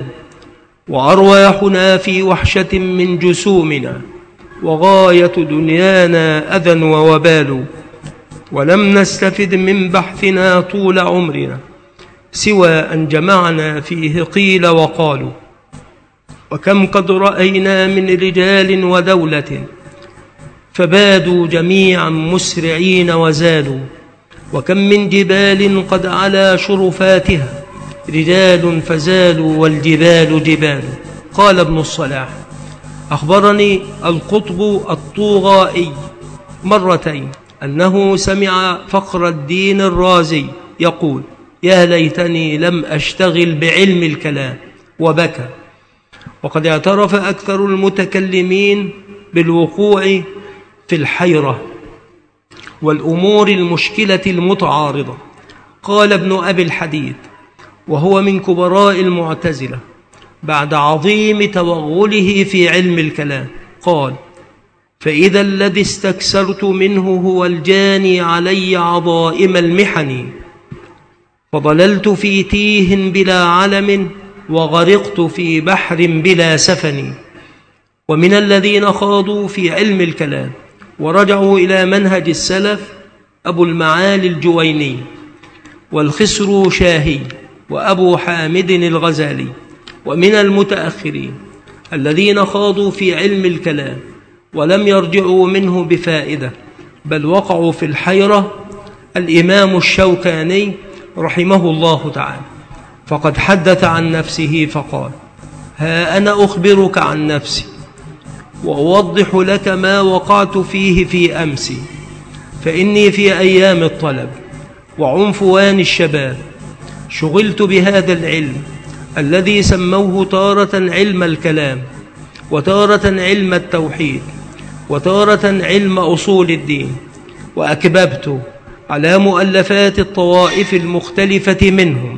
وأرواحنا في وحشة من جسومنا، وغاية دنيانا أذى ووبال، ولم نستفد من بحثنا طول عمرنا سوى أن جمعنا فيه قيل وقالوا. وكم قد رأينا من رجال ودولة فبادوا جميعا مسرعين وزالوا، وكم من جبال قد على شرفاتها رجال فزالوا والجبال جبال. قال ابن الصلاح: أخبرني القطب الطوغائي مرتين أنه سمع فخر الدين الرازي يقول: يا ليتني لم أشتغل بعلم الكلام، وبكى. وقد اعترف أكثر المتكلمين بالوقوع في الحيرة والأمور المشكلة المتعارضة. قال ابن أبي الحديد وهو من كبراء المعتزلة بعد عظيم توغله في علم الكلام، قال: فإذا الذي استكثرت منه هو الجاني علي عظائم المحن، فضللت في تيه بلا علم، وغرقت في بحر بلا سفن. ومن الذين خاضوا في علم الكلام ورجعوا إلى منهج السلف أبو المعالي الجويني، والخسر شاهي، وأبو حامد الغزالي. ومن المتأخرين الذين خاضوا في علم الكلام ولم يرجعوا منه بفائدة، بل وقعوا في الحيرة، الإمام الشوكاني رحمه الله تعالى، فقد حدث عن نفسه فقال: ها أنا أخبرك عن نفسي وأوضح لك ما وقعت فيه في أمسي، فإني في أيام الطلب وعنفوان الشباب شغلت بهذا العلم الذي سموه تارة علم الكلام، وتارة علم التوحيد، وتارة علم أصول الدين، وأكببت على مؤلفات الطوائف المختلفة منهم،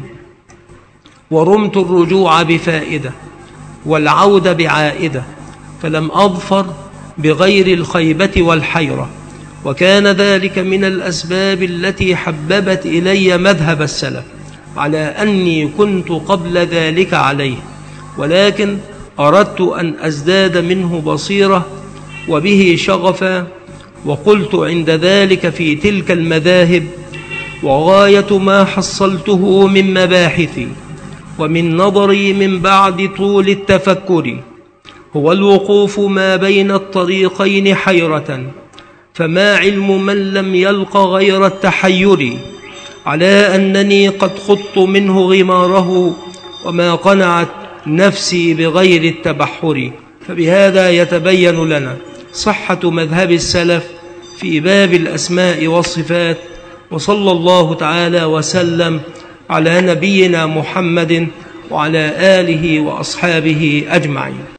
ورمت الرجوع بفائدة والعودة بعائدة، فلم أظفر بغير الخيبة والحيرة. وكان ذلك من الأسباب التي حببت إلي مذهب السلف، على أني كنت قبل ذلك عليه، ولكن أردت أن أزداد منه بصيرة وبه شغفا. وقلت عند ذلك في تلك المذاهب: وغاية ما حصلته من مباحثي ومن نظري من بعد طول التفكر هو الوقوف ما بين الطريقين حيرة، فما علم من لم يلق غير التحير، على أنني قد خضت منه غماره، وما قنعت نفسي بغير التبحر. فبهذا يتبين لنا صحة مذهب السلف في باب الأسماء والصفات. وصلى الله تعالى وسلم على نبينا محمد وعلى آله وأصحابه أجمعين.